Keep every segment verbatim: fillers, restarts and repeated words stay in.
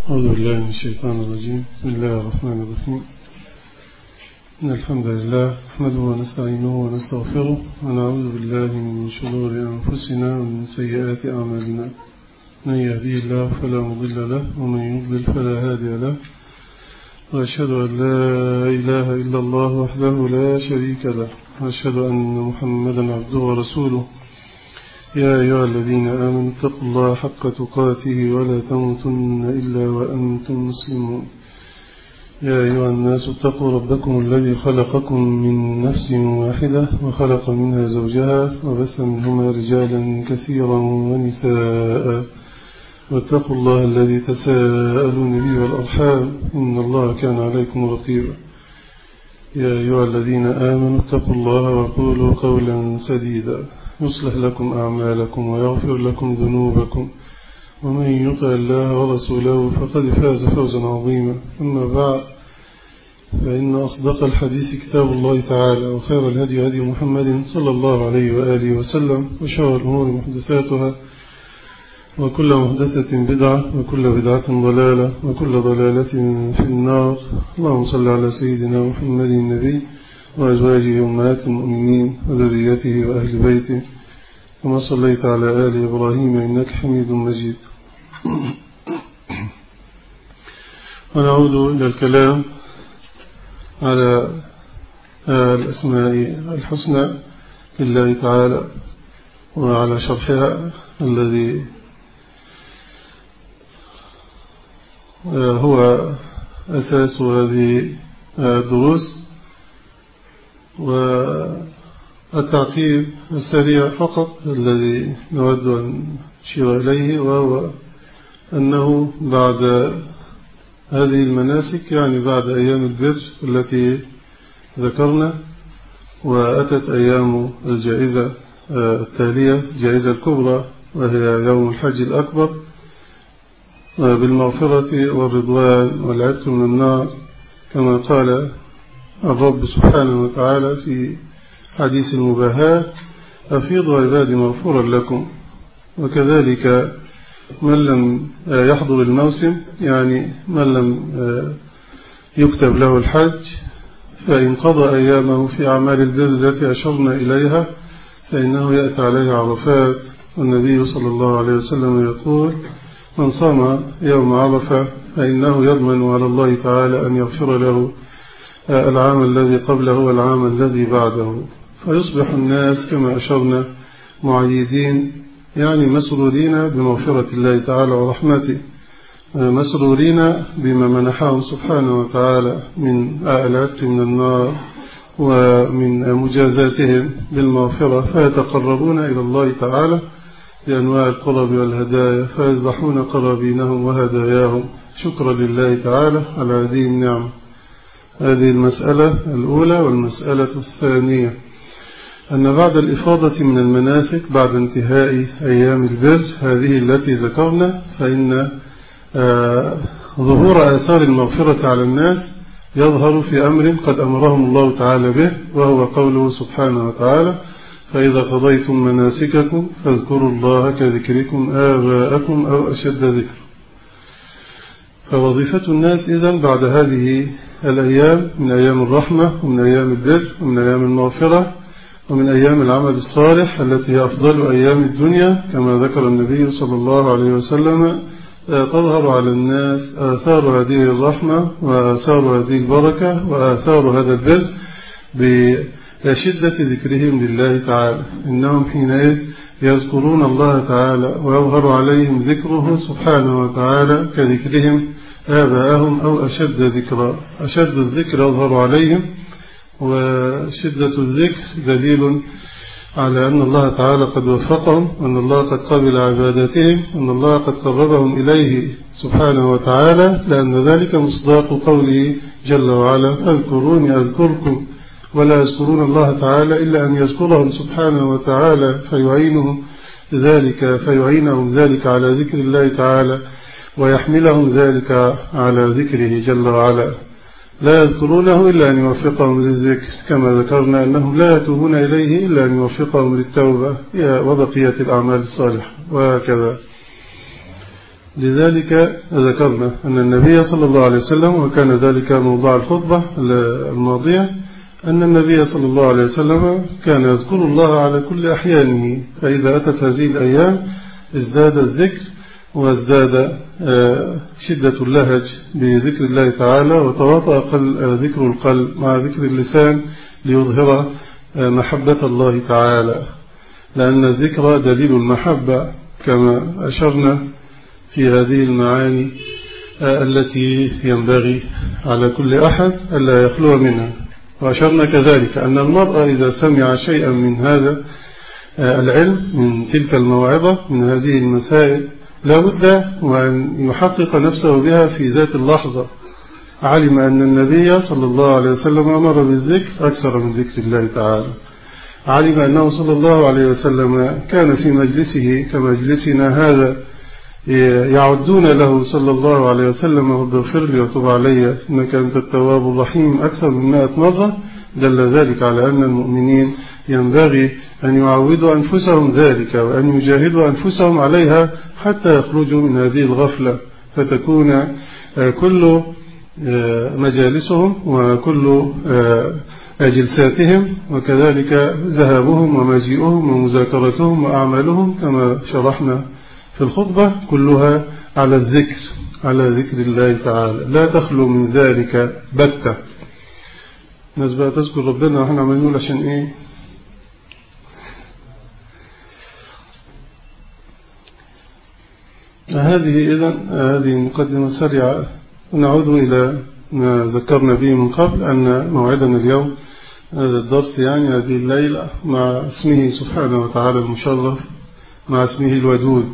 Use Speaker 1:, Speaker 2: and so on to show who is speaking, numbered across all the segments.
Speaker 1: أعوذ بالله من الشيطان الرجيم. بسم الله الرحمن الرحيم. إن الحمد لله نحمده ونستعينه ونستغفره ونعوذ بالله من شرور أنفسنا ومن سيئات أعمالنا. من يهديه الله فلا مضل له ومن يضلل فلا هادي له، وأشهد أن لا إله إلا الله وحده لا شريك له، وأشهد أن محمدا عبده ورسوله. يا أيها الذين آمنوا اتقوا الله حق تقاته ولا تموتن إلا وأنتم مسلمون. يا أيها الناس اتقوا ربكم الذي خلقكم من نفس واحدة وخلق منها زوجها وبث منهما رجالا كثيرا ونساء، واتقوا الله الذي تساءلون به والأرحام إن الله كان عليكم رقيبا. يا أيها الذين آمنوا اتقوا الله وقولوا قولا سديدا يصلح لكم أعمالكم ويغفر لكم ذنوبكم، ومن يطع الله ورسوله فقد فاز فوزا عظيما. أما بعد، فإن أصدق الحديث كتاب الله تعالى، وخير الهدي هدي محمد صلى الله عليه وآله وسلم، وشر الأمور محدثاتها، وكل محدثة بدعة، وكل بدعة ضلالة، وكل ضلالة في النار. اللهم صل على سيدنا محمد النبي وأزواجه أمهات المؤمنين وذريته وأهل بيته كما صليت على آل إبراهيم إنك حميد مجيد. ونعود إلى الكلام على الأسماء الحسنى لله تعالى وعلى شرحها الذي هو أساس هذه الدروس. والتعقيب السريع فقط الذي نود أن نشير إليه، وهو أنه بعد هذه المناسك، يعني بعد أيام البر التي ذكرنا، وأتت أيام الجائزة التالية، الجائزة الكبرى، وهي يوم الحج الأكبر بالمغفرة والرضوان والعتق من النار، كما قال الرب سبحانه وتعالى في حديث المباهاة: أفيضوا عبادي مغفورا لكم. وكذلك من لم يحضر الموسم، يعني من لم يكتب له الحج، فإن قضى أيامه في أعمال البر التي أشرنا إليها فإنه يأتي عليه عرفات. والنبي صلى الله عليه وسلم يقول: من صام يوم عرفة فإنه يضمن على الله تعالى أن يغفر له العام الذي قبله والعام الذي بعده. فيصبح الناس كما أشرنا معيدين، يعني مسرورين بمغفرة الله تعالى ورحمته، مسرورين بما منحهم سبحانه وتعالى من العتق من النار ومن مجازاتهم بالمغفرة، فيتقربون إلى الله تعالى بأنواع القرب والهدايا، فيذبحون قرابينهم وهداياهم شكرا لله تعالى على هذه النعمة. هذه المسألة الأولى. والمسألة الثانية أن بعد الإفاضة من المناسك، بعد انتهاء أيام البر هذه التي ذكرنا، فإن آه ظهور آثار المغفرة على الناس يظهر في أمر قد أمرهم الله تعالى به، وهو قوله سبحانه وتعالى: فإذا قضيتم مناسككم فاذكروا الله كذكركم آباءكم أو أشد ذكر. فوظيفة الناس إذن بعد هذه الأيام من أيام الرحمة ومن أيام البر ومن أيام المغفرة ومن أيام العمل الصالح التي هي أفضل أيام الدنيا، كما ذكر النبي صلى الله عليه وسلم، تظهر على الناس آثار هذه الرحمة وآثار هذه البركة وآثار هذا البر بشدة ذكرهم لله تعالى. إنهم حينئذ يذكرون الله تعالى ويظهر عليهم ذكره سبحانه وتعالى كذكرهم آباءهم أو أشد ذكرا. أشد الذكر يظهر عليهم، وشدة الذكر دليل على أن الله تعالى قد وفقهم، وأن الله قد قبل عباداتهم، وأن الله قد قربهم إليه سبحانه وتعالى، لأن ذلك مصداق قوله جل وعلا: فاذكروني أذكركم. ولا يذكرون الله تعالى إلا أن يذكرهم سبحانه وتعالى فيعينهم ذلك فيعينهم ذلك على ذكر الله تعالى، ويحملهم ذلك على ذكره جل وعلا. لا يذكرونه إلا أن يوفقهم للذكر، كما ذكرنا أنهم لا يتوبون إليه إلا أن يوفقهم للتوبة وبقية الأعمال الصالحة، وهكذا. لذلك ذكرنا أن النبي صلى الله عليه وسلم، وكان ذلك موضوع الخطبة الماضية، أن النبي صلى الله عليه وسلم كان يذكر الله على كل أحيانه، فإذا أتت هذه الأيام ازداد الذكر وازداد شدة اللهج بذكر الله تعالى، وتواطأ ذكر القلب مع ذكر اللسان ليظهر محبة الله تعالى، لأن الذكر دليل المحبة كما أشرنا في هذه المعاني التي ينبغي على كل أحد ألا يخلو منها. وأشرنا كذلك أن المرء إذا سمع شيئا من هذا العلم، من تلك الموعظة، من هذه المسائل، لا بد وأن يحقق نفسه بها في ذات اللحظة. علم أن النبي صلى الله عليه وسلم أمر بالذكر أكثر من ذكر الله تعالى. علم أنه صلى الله عليه وسلم كان في مجلسه كمجلسنا هذا يعدون له صلى الله عليه وسلم رب اغفر لي وتب علي إنك أنت التواب الرحيم أكثر من مائة مرة. دل ذلك على أن المؤمنين ينبغي أن يعودوا أنفسهم ذلك، وأن يجاهدوا أنفسهم عليها حتى يخرجوا من هذه الغفلة، فتكون كل مجالسهم وكل جلساتهم وكذلك ذهابهم ومجيئهم ومذاكرتهم وأعمالهم كما شرحنا في الخطبة كلها على الذكر، على ذكر الله تعالى، لا تخلو من ذلك بتة. الناس بقى تذكر ربنا وإحنا عمالين نقول عشان إيه؟ هذه إذن هذه مقدمة سريعة. نعود إلى ما ذكرنا به من قبل، أن موعدنا اليوم هذا الدرس، يعني هذه الليلة، مع اسمه سبحانه وتعالى المشرف، مع اسمه الودود.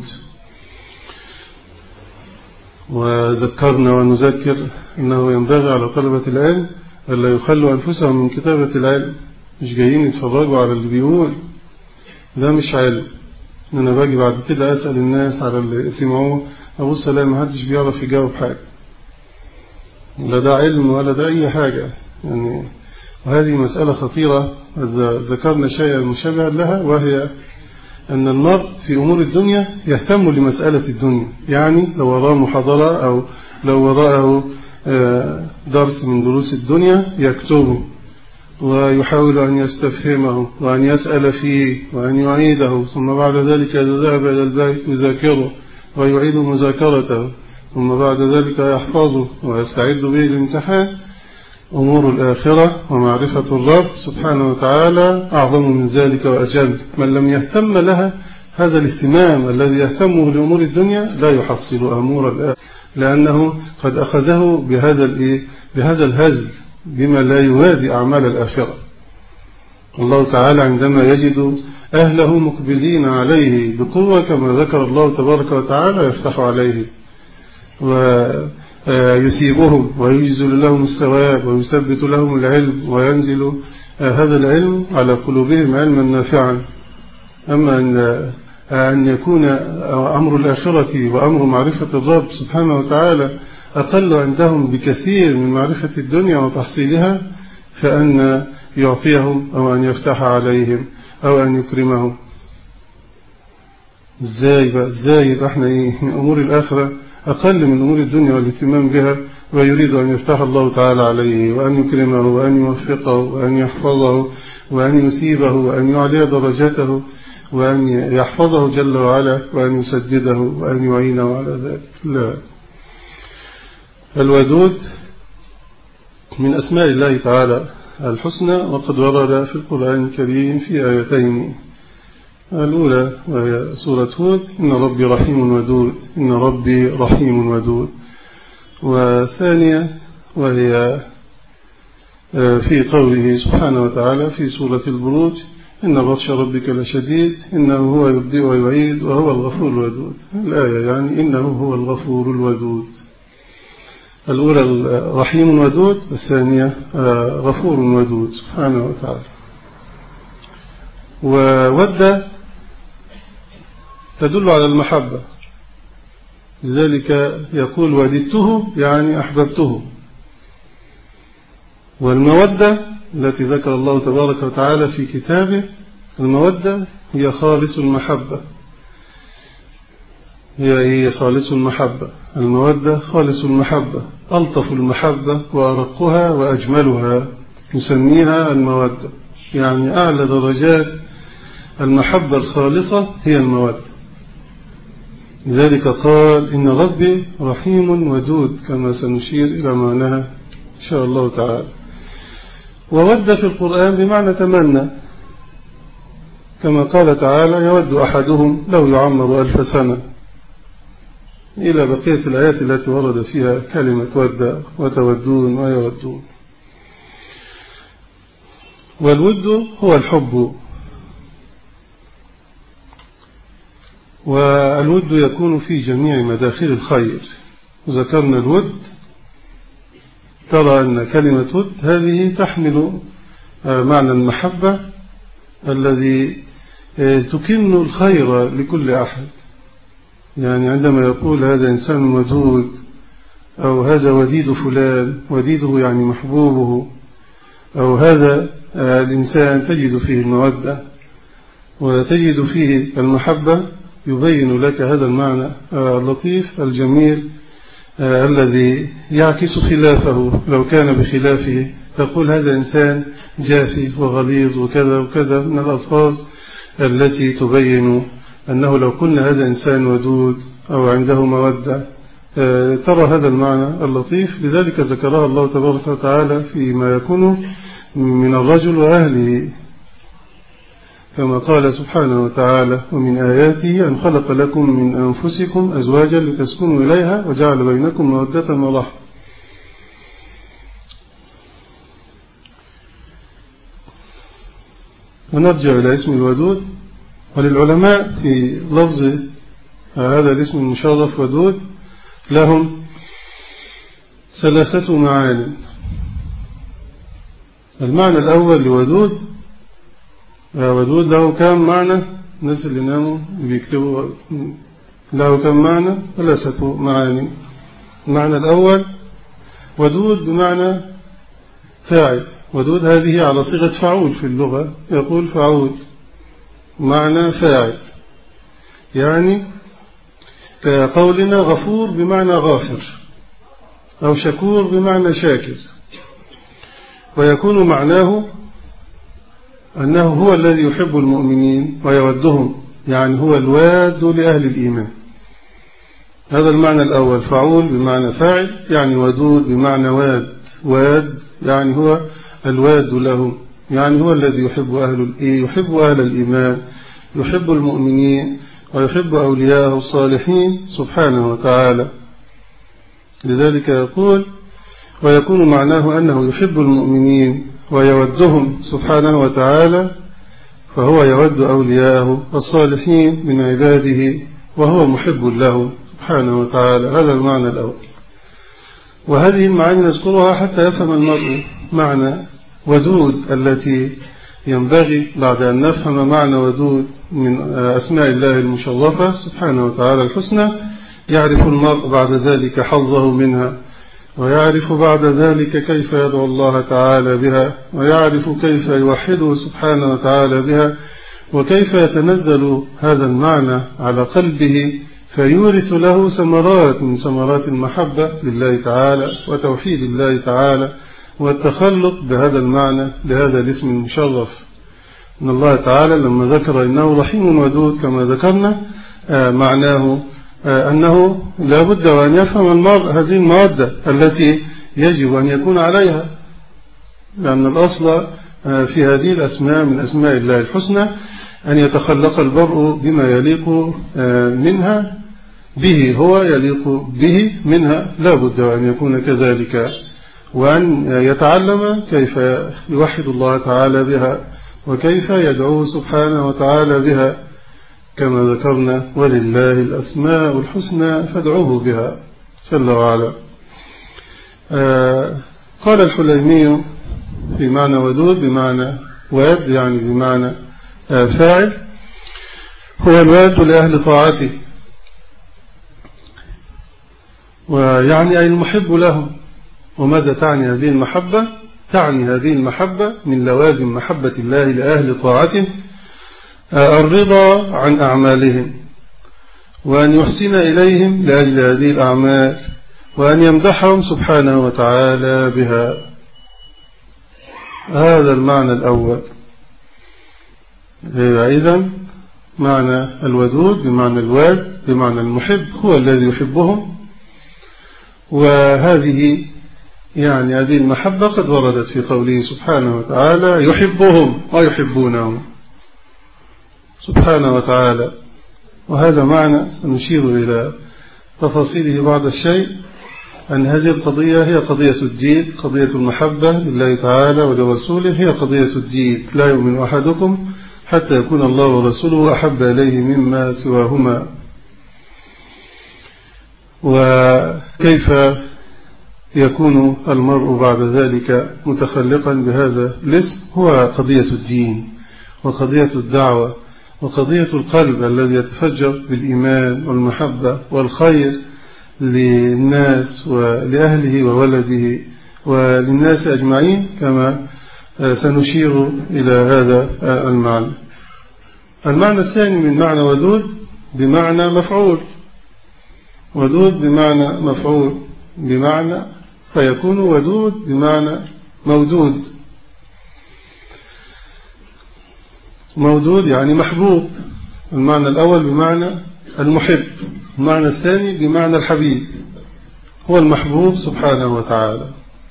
Speaker 1: وذكرنا ونذكر أنه ينبغي على طلبة العلم ألا يخلوا أنفسهم من كتابة العلم. مش جايين يتفرجوا على اللي بيقول، ده مش علم. أنا باجي بعد كده أسأل الناس على اللي سمعوه، أبص ألاقي ما حدش بيعرف يجاوب حاجة، لا ده علم ولا ده أي حاجة يعني. وهذه مسألة خطيرة ذكرنا شيئا مشابها لها، وهي أن المرء في أمور الدنيا يهتم لمسألة الدنيا. يعني لو وراه محاضرة أو لو وراه درس من دروس الدنيا يكتبه ويحاول أن يستفهمه وأن يسأل فيه وأن يعيده، ثم بعد ذلك إذا ذهب إلى البيت يذاكره ويعيد مذاكرته، ثم بعد ذلك يحفظه ويستعد به للامتحان. أمور الآخرة ومعرفة الرب سبحانه وتعالى أعظم من ذلك وأجل. من لم يهتم لها هذا الاهتمام الذي يهتمه لأمور الدنيا لا يحصل أمور الآخرة، لأنه قد أخذه بهذا بهذا الهزل بما لا يوازي أعمال الآخرة. الله تعالى عندما يجد أهله مقبلين عليه بقوة كما ذكر الله تبارك وتعالى يفتح عليه ويثيبهم ويجزل لهم الثواب ويثبت لهم العلم، وينزل هذا العلم على قلوبهم علما نافعا. أما أن أن يكون أمر الآخرة وأمر معرفة الرب سبحانه وتعالى أقل عندهم بكثير من معرفة الدنيا وتحصيلها، فأن يعطيهم أو أن يفتح عليهم أو أن يكرمهم. إزاي بقى إزاي يبقى إحنا إيه أمور الآخرة أقل من أمور الدنيا والاهتمام بها، ويريد أن يفتح الله تعالى عليه وأن يكرمه وأن يوفقه وأن يحفظه وأن يثيبه وأن يعلي درجته وأن يحفظه جل وعلا وأن يسدده وأن يعينه على ذلك. لا، الودود من أسماء الله تعالى الحسنى، وقد ورد في القرآن الكريم في آيتين. الأولى وهي سورة هود: إن ربي رحيم ودود، إن ربي رحيم ودود. والثانية وهي في قوله سبحانه وتعالى في سورة البروج: إن بطش ربك لشديد إنه هو يبدئ ويعيد وهو الغفور الودود. الآية يعني إنه هو الغفور الودود. الأولى رحيم ودود، الثانية غفور ودود سبحانه وتعالى. وود تدل على المحبة، لذلك يقول وددته يعني أحببته. والمودة التي ذكر الله تبارك وتعالى في كتابه، المودة هي خالص المحبة. هي هي خالص المحبة. المودة خالص المحبة، ألطف المحبة وأرقها وأجملها، نسميها المودة. يعني أعلى درجات المحبة الخالصة هي المودة. لذلك قال إن ربي رحيم ودود، كما سنشير إلى معناها إن شاء الله تعالى. وود في القرآن بمعنى تمنى، كما قال تعالى يود أحدهم لو يعمر ألف سنة، إلى بقية الآيات التي ورد فيها كلمة ود وتودون ويودون. والود هو الحب، والود يكون في جميع مداخل الخير. ذكرنا الود، ترى أن كلمة ود هذه تحمل معنى المحبة الذي تكن الخير لكل أحد. يعني عندما يقول هذا إنسان ودود، أو هذا وديد فلان، وديده يعني محبوبه، أو هذا الإنسان تجد فيه المودة وتجد فيه المحبة، يبين لك هذا المعنى اللطيف الجميل الذي يعكس خلافه. لو كان بخلافه تقول هذا إنسان جافي وغليظ وكذا وكذا من الألفاظ التي تبين أنه لو قلنا هذا إنسان ودود أو عنده مودة ترى هذا المعنى اللطيف. لذلك ذكرها الله تبارك وتعالى فيما يكون من الرجل وأهله، كما قال سبحانه وتعالى ومن آياته أن خلق لكم من أنفسكم أزواجا لتسكنوا إليها وجعل بينكم مودة ورحمة. ونرجع إلى اسم الودود. وللعلماء في لفظ هذا الاسم المشرف ودود لهم ثلاثة معاني. المعنى الأول لودود، ودود له كم معنى؟ الناس اللي ناموا بيكتبوا له كم معنى؟ ثلاثة معاني. المعنى الأول ودود بمعنى فاعل. ودود هذه على صيغة فعول في اللغة، يقول فعول معنى فاعل، يعني كقولنا غفور بمعنى غافر، أو شكور بمعنى شاكر. ويكون معناه أنه هو الذي يحب المؤمنين ويودهم، يعني هو الواد لأهل الإيمان. هذا المعنى الأول، فعول بمعنى فاعل، يعني ودود بمعنى واد. واد يعني هو الواد لهم، يعني هو الذي يحب أهل يحب أهل الإيمان، يحب المؤمنين ويحب أولياءه الصالحين سبحانه وتعالى. لذلك يقول ويكون معناه أنه يحب المؤمنين ويودهم سبحانه وتعالى، فهو يود أولياءه الصالحين من عباده وهو محب له سبحانه وتعالى. هذا المعنى الأول. وهذه المعاني نذكرها حتى يفهم المرء معنى ودود التي ينبغي بعد أن نفهم معنى ودود من أسماء الله المشرفة سبحانه وتعالى الحسنى، يعرف المرء بعد ذلك حظه منها، ويعرف بعد ذلك كيف يدعو الله تعالى بها، ويعرف كيف يوحده سبحانه وتعالى بها، وكيف يتنزل هذا المعنى على قلبه فيورث له ثمرات من ثمرات المحبة لله تعالى وتوحيد الله تعالى والتخلق بهذا المعنى لهذا الاسم المشرف. إن الله تعالى لما ذكر إنه رحيم ودود كما ذكرنا، آه معناه آه أنه لا بد وأن يفهم المرء هذه المودة التي يجب أن يكون عليها، لأن الأصل آه في هذه الأسماء من أسماء الله الحسنى أن يتخلق المرء بما يليق آه منها به، هو يليق به منها، لا بد وأن يكون كذلك، وأن يتعلم كيف يوحد الله تعالى بها وكيف يدعوه سبحانه وتعالى بها، كما ذكرنا ولله الأسماء الحسنى فادعوه بها جل وعلا. آه قال الحليمي في معنى ودود بمعنى واد، يعني بمعنى آه فاعل، هو الواد لأهل طاعته، ويعني أي المحب لهم. وماذا تعني هذه المحبة؟ تعني هذه المحبة من لوازم محبة الله لأهل طاعته الرضا عن أعمالهم وأن يحسن إليهم لأجل هذه الأعمال، وأن يمدحهم سبحانه وتعالى بها. هذا المعنى الأول. إذن معنى الودود بمعنى الواد بمعنى المحب هو الذي يحبهم، وهذه يعني هذه المحبة قد وردت في قوله سبحانه وتعالى يحبهم ويحبونه سبحانه وتعالى. وهذا معنى سنشير إلى تفاصيله بعض الشيء، أن هذه القضية هي قضية الدين، قضية المحبة لله تعالى ولرسوله هي قضية الدين. لا يؤمن أحدكم حتى يكون الله ورسوله أحب إليه مما سواهما. وكيف يكون المرء بعد ذلك متخلقا بهذا الاسم؟ هو قضية الدين وقضية الدعوة وقضية القلب الذي يتفجر بالإيمان والمحبة والخير للناس ولأهله وولده وللناس أجمعين، كما سنشير إلى هذا المعنى. المعنى الثاني من معنى ودود بمعنى مفعول. ودود بمعنى مفعول بمعنى فيكون ودود بمعنى مودود. مودود يعني محبوب. المعنى الأول بمعنى المحب، المعنى الثاني بمعنى الحبيب، هو المحبوب سبحانه وتعالى.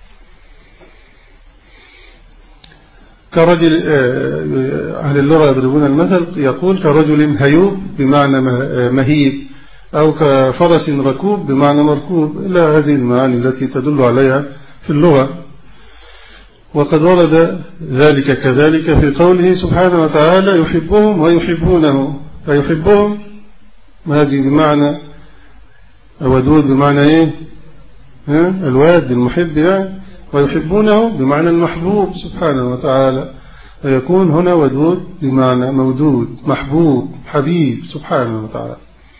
Speaker 1: كرجل أهل اللغة يضربون المثل، يقول كرجل هيوب بمعنى مهيب، أو كفرس ركوب بمعنى مركوب، إلى هذه المعاني التي تدل عليها في اللغة. وقد ورد ذلك كذلك في قوله سبحانه وتعالى يحبهم ويحبونه. فيحبهم هذه بمعنى ودود بمعنى إيه؟ ها؟ الواد المحب يعني. ويحبونه بمعنى المحبوب سبحانه وتعالى، فيكون هنا ودود بمعنى مودود محبوب حبيب سبحانه وتعالى.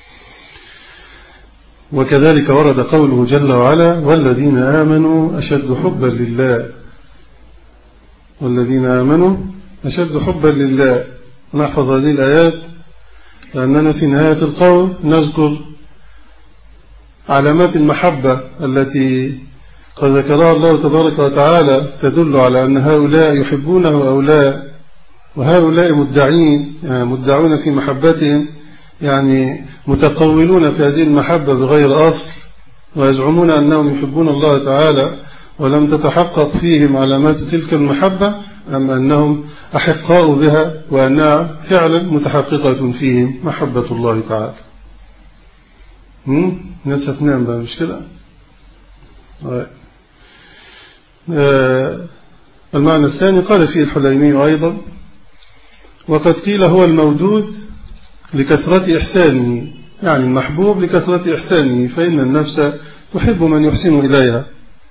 Speaker 1: وكذلك ورد قوله جل وعلا والذين آمنوا أشد حبا لله. والذين آمنوا أشد حبا لله. نحفظ هذه الآيات لأننا في نهاية القول نذكر علامات المحبة التي قد ذكرها الله تبارك وتعالى تدل على أن هؤلاء يحبونه هؤلاء، وهؤلاء مدعين يعني مدعون في محبتهم، يعني متقولون في هذه المحبة بغير أصل، ويزعمون أنهم يحبون الله تعالى ولم تتحقق فيهم علامات تلك المحبة، أم أنهم أحقاء بها وأنها فعلا متحققة فيهم محبة الله تعالى. ناس تنام بقى مش كده؟ آه المعنى الثاني قال فيه الحليمي أيضا وقد قيل هو المودود لكثرة إحسانه، يعني المحبوب لكثرة إحسانه، فإن النفس تحب من يحسن إليها،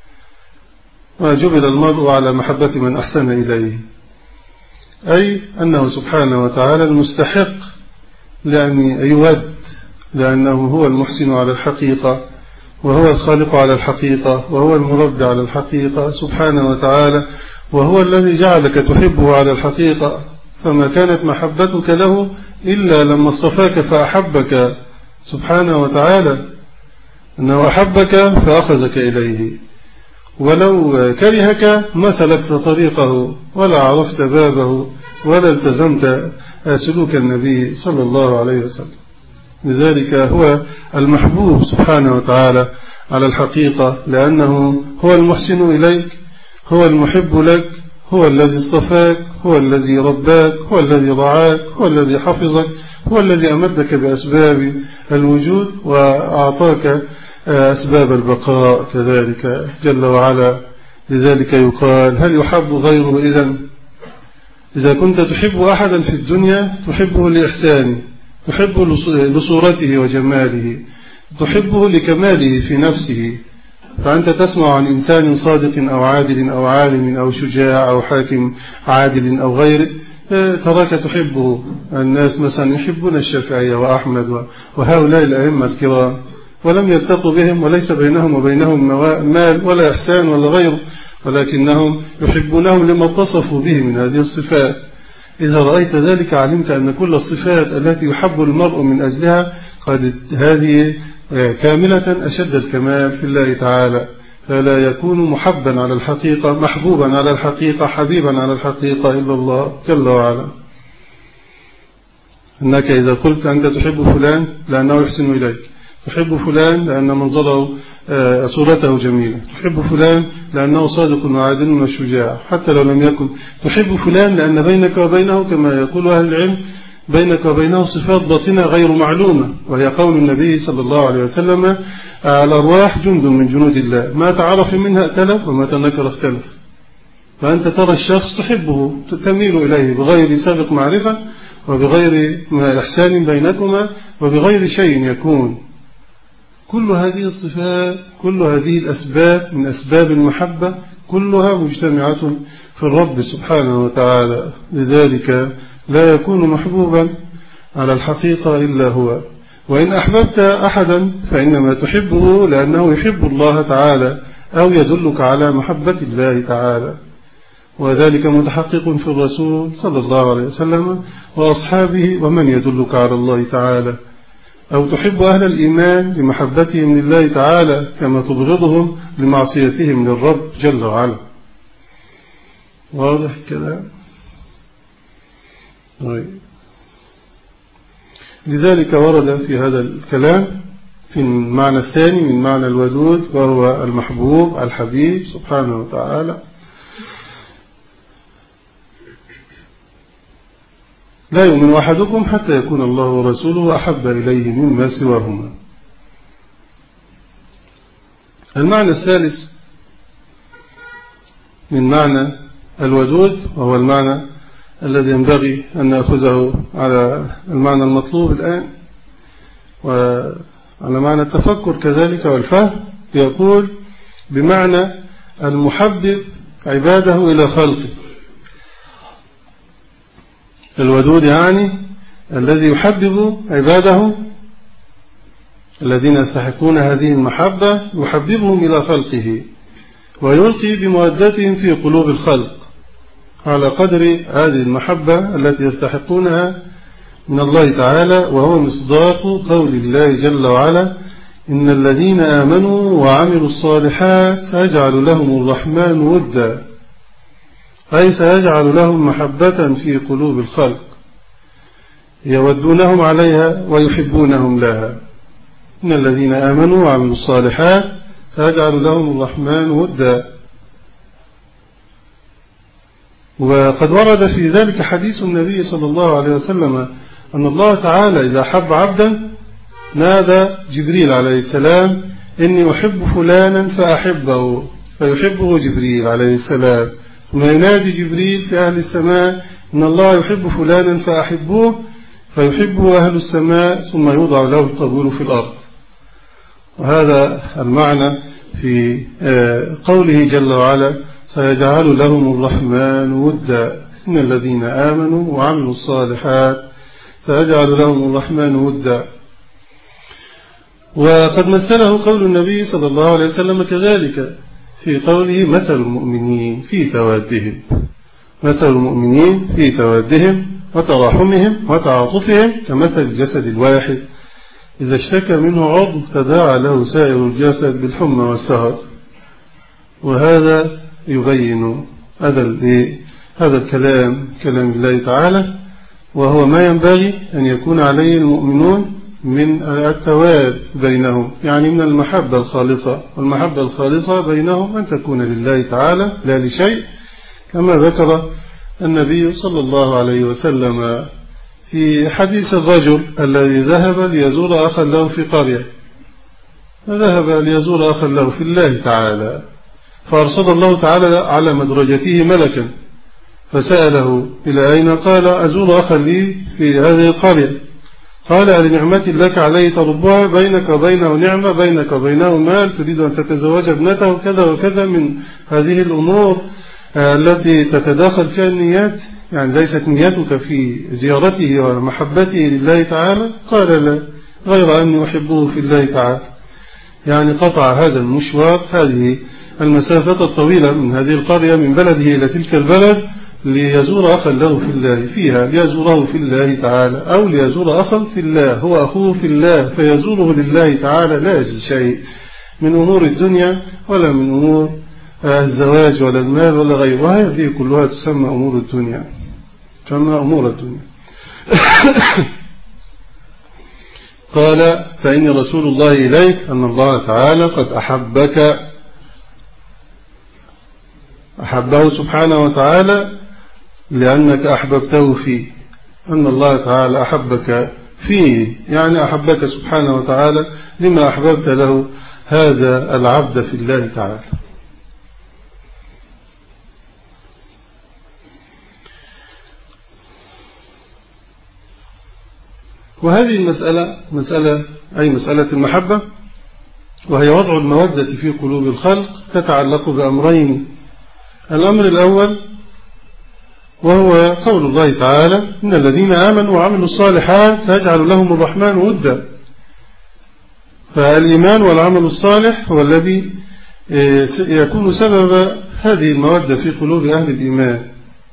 Speaker 1: وجبل المرء على محبة من أحسن إليه، أي أنه سبحانه وتعالى المستحق لأن يود، لأنه هو المحسن على الحقيقة، وهو الخالق على الحقيقة، وهو المربي على الحقيقة سبحانه وتعالى، وهو الذي جعلك تحبه على الحقيقة. فما كانت محبتك له إلا لما اصطفاك فأحبك سبحانه وتعالى، أنه أحبك فأخذك إليه، ولو كرهك ما سلكت طريقه ولا عرفت بابه ولا التزمت سلوك النبي صلى الله عليه وسلم. لذلك هو المحبوب سبحانه وتعالى على الحقيقة، لأنه هو المحسن إليك، هو المحب لك، هو الذي اصطفاك، هو الذي رباك، هو الذي رعاك، هو الذي حفظك، هو الذي أمدك بأسباب الوجود وأعطاك أسباب البقاء كذلك جل وعلا. لذلك يقال هل يحب غيره؟ إذن إذا كنت تحب أحدا في الدنيا تحبه لإحسانه، تحبه لصورته وجماله، تحبه لكماله في نفسه. فأنت تسمع عن إنسان صادق أو عادل أو عالم أو شجاع أو حاكم عادل أو غيره، تراك تحبه. الناس مثلا يحبون الشافعية وأحمد وهؤلاء الأئمة الكرام، ولم يلتقوا بهم وليس بينهم وبينهم مال ولا إحسان ولا غيره، ولكنهم يحبونهم لما اتصفوا به من هذه الصفات. إذا رأيت ذلك علمت أن كل الصفات التي يحب المرء من أجلها قد هذه كاملة أشد الكمال في الله تعالى، فلا يكون محبا على الحقيقة محبوبا على الحقيقة حبيبا على الحقيقة إلا الله جل وعلا. أنك إذا قلت أنت تحب فلان لأنه يحسن إليك، تحب فلان لأن منظره صورته جميلة، تحب فلان لأنه صادق وعادل وشجاع، حتى لو لم يكن تحب فلان لأن بينك وبينه كما يقول أهل العلم بينك وبينه صفات باطنة غير معلومة، وهي قول النبي صلى الله عليه وسلم: الأرواح جند من جنود الله، ما تعرف منها ائتلف وما تنكر اختلف. فأنت ترى الشخص تحبه تميل إليه بغير سابق معرفة وبغير إحسان بينكما وبغير شيء يكون. كل هذه الصفات كل هذه الأسباب من أسباب المحبة كلها مجتمعة في الرب سبحانه وتعالى، لذلك لا يكون محبوبا على الحقيقة إلا هو. وإن أحببت أحدا فإنما تحبه لأنه يحب الله تعالى أو يدلك على محبة الله تعالى، وذلك متحقق في الرسول صلى الله عليه وسلم وأصحابه ومن يدلك على الله تعالى. أو تحب أهل الإيمان لمحبتهم لله تعالى كما تبغضهم لمعصيتهم للرب جل وعلا. واضح كلام؟ لذلك ورد في هذا الكلام في المعنى الثاني من معنى الودود، وهو المحبوب الحبيب سبحانه وتعالى. لا يؤمن أحدكم حتى يكون الله ورسوله أحب إليه مما سواهما. المعنى الثالث من معنى الودود، وهو المعنى الذي ينبغي أن نأخذه على المعنى المطلوب الآن وعلى معنى التفكر كذلك والفهم، يقول بمعنى المحبب عباده إلى خلقه. الودود يعني الذي يحبب عباده الذين يستحقون هذه المحبة، يحببهم إلى خلقه ويلقي بمودتهم في قلوب الخلق على قدر هذه المحبة التي يستحقونها من الله تعالى، وهو مصداق قول الله جل وعلا: إن الذين آمنوا وعملوا الصالحات سيجعل لهم الرحمن ودا، أي سيجعل لهم محبة في قلوب الخلق يودونهم عليها ويحبونهم لها. إن الذين آمنوا وعملوا الصالحات سيجعل لهم الرحمن ودا. وقد ورد في ذلك حديث النبي صلى الله عليه وسلم أن الله تعالى إذا حب عبدا نادى جبريل عليه السلام: إني أحب فلانا فأحبه، فيحبه جبريل عليه السلام، ثم ينادي جبريل في أهل السماء: إن الله يحب فلانا فأحبوه، فيحبه أهل السماء، ثم يوضع له القبول في الأرض. وهذا المعنى في قوله جل وعلا: سيجعل لهم الرحمن ودا. إن الذين آمنوا وعملوا الصالحات سيجعل لهم الرحمن ودا. وقد مثله قول النبي صلى الله عليه وسلم كذلك في قوله: مثل المؤمنين في توادهم مثل المؤمنين في توادهم وتراحمهم وتعاطفهم كمثل الجسد الواحد إذا اشتكى منه عضو تداعى له سائر الجسد بالحمى والسهر. وهذا يبين هذا هذا الكلام كلام الله تعالى، وهو ما ينبغي أن يكون عليه المؤمنون من التواد بينهم، يعني من المحبة الخالصة. والمحبة الخالصة بينهم أن تكون لله تعالى لا لشيء، كما ذكر النبي صلى الله عليه وسلم في حديث الرجل الذي ذهب ليزور أخا له في قرية، فذهب ليزور أخا له في الله تعالى، فأرصد الله تعالى على مدرجته ملكا فسأله: إلى أين؟ قال: أزور أخا لي في هذه القرية. قال: لنعمة لك عليه تربها، بينك وبينه نعمة، بينك وبينه مال، تريد أن تتزوج ابنته، كذا وكذا من هذه الأمور التي تتداخل فيها النيات، يعني ليست نيتك في زيارته ومحبته لله تعالى. قال: لا، غير أني أحبه في الله تعالى. يعني قطع هذا المشوار، هذه المسافة الطويلة من هذه القرية من بلده إلى تلك البلد، ليزور أخا له في الله فيها، ليزوره في الله تعالى، أو ليزور أخا في الله هو أخوه في الله فيزوره لله تعالى، لا يجد شيء من أمور الدنيا ولا من أمور الزواج ولا المال ولا غيرها، هذه كلها تسمى أمور الدنيا، تسمى أمور الدنيا. قال فإني رسول الله إليك أن الله تعالى قد أحبك، أحبه سبحانه وتعالى لأنك أحببته فيه، أن الله تعالى أحبك فيه يعني أحبك سبحانه وتعالى لما أحببت له هذا العبد في الله تعالى. وهذه المسألة مسألة أي مسألة المحبة، وهي وضع المودة في قلوب الخلق، تتعلق بأمرين. الأمر الأول وهو قول الله تعالى إن الذين آمنوا وعملوا الصالحات سيجعل لهم الرحمن ودا. فالإيمان والعمل الصالح هو الذي يكون سبب هذه المودة في قلوب أهل الإيمان.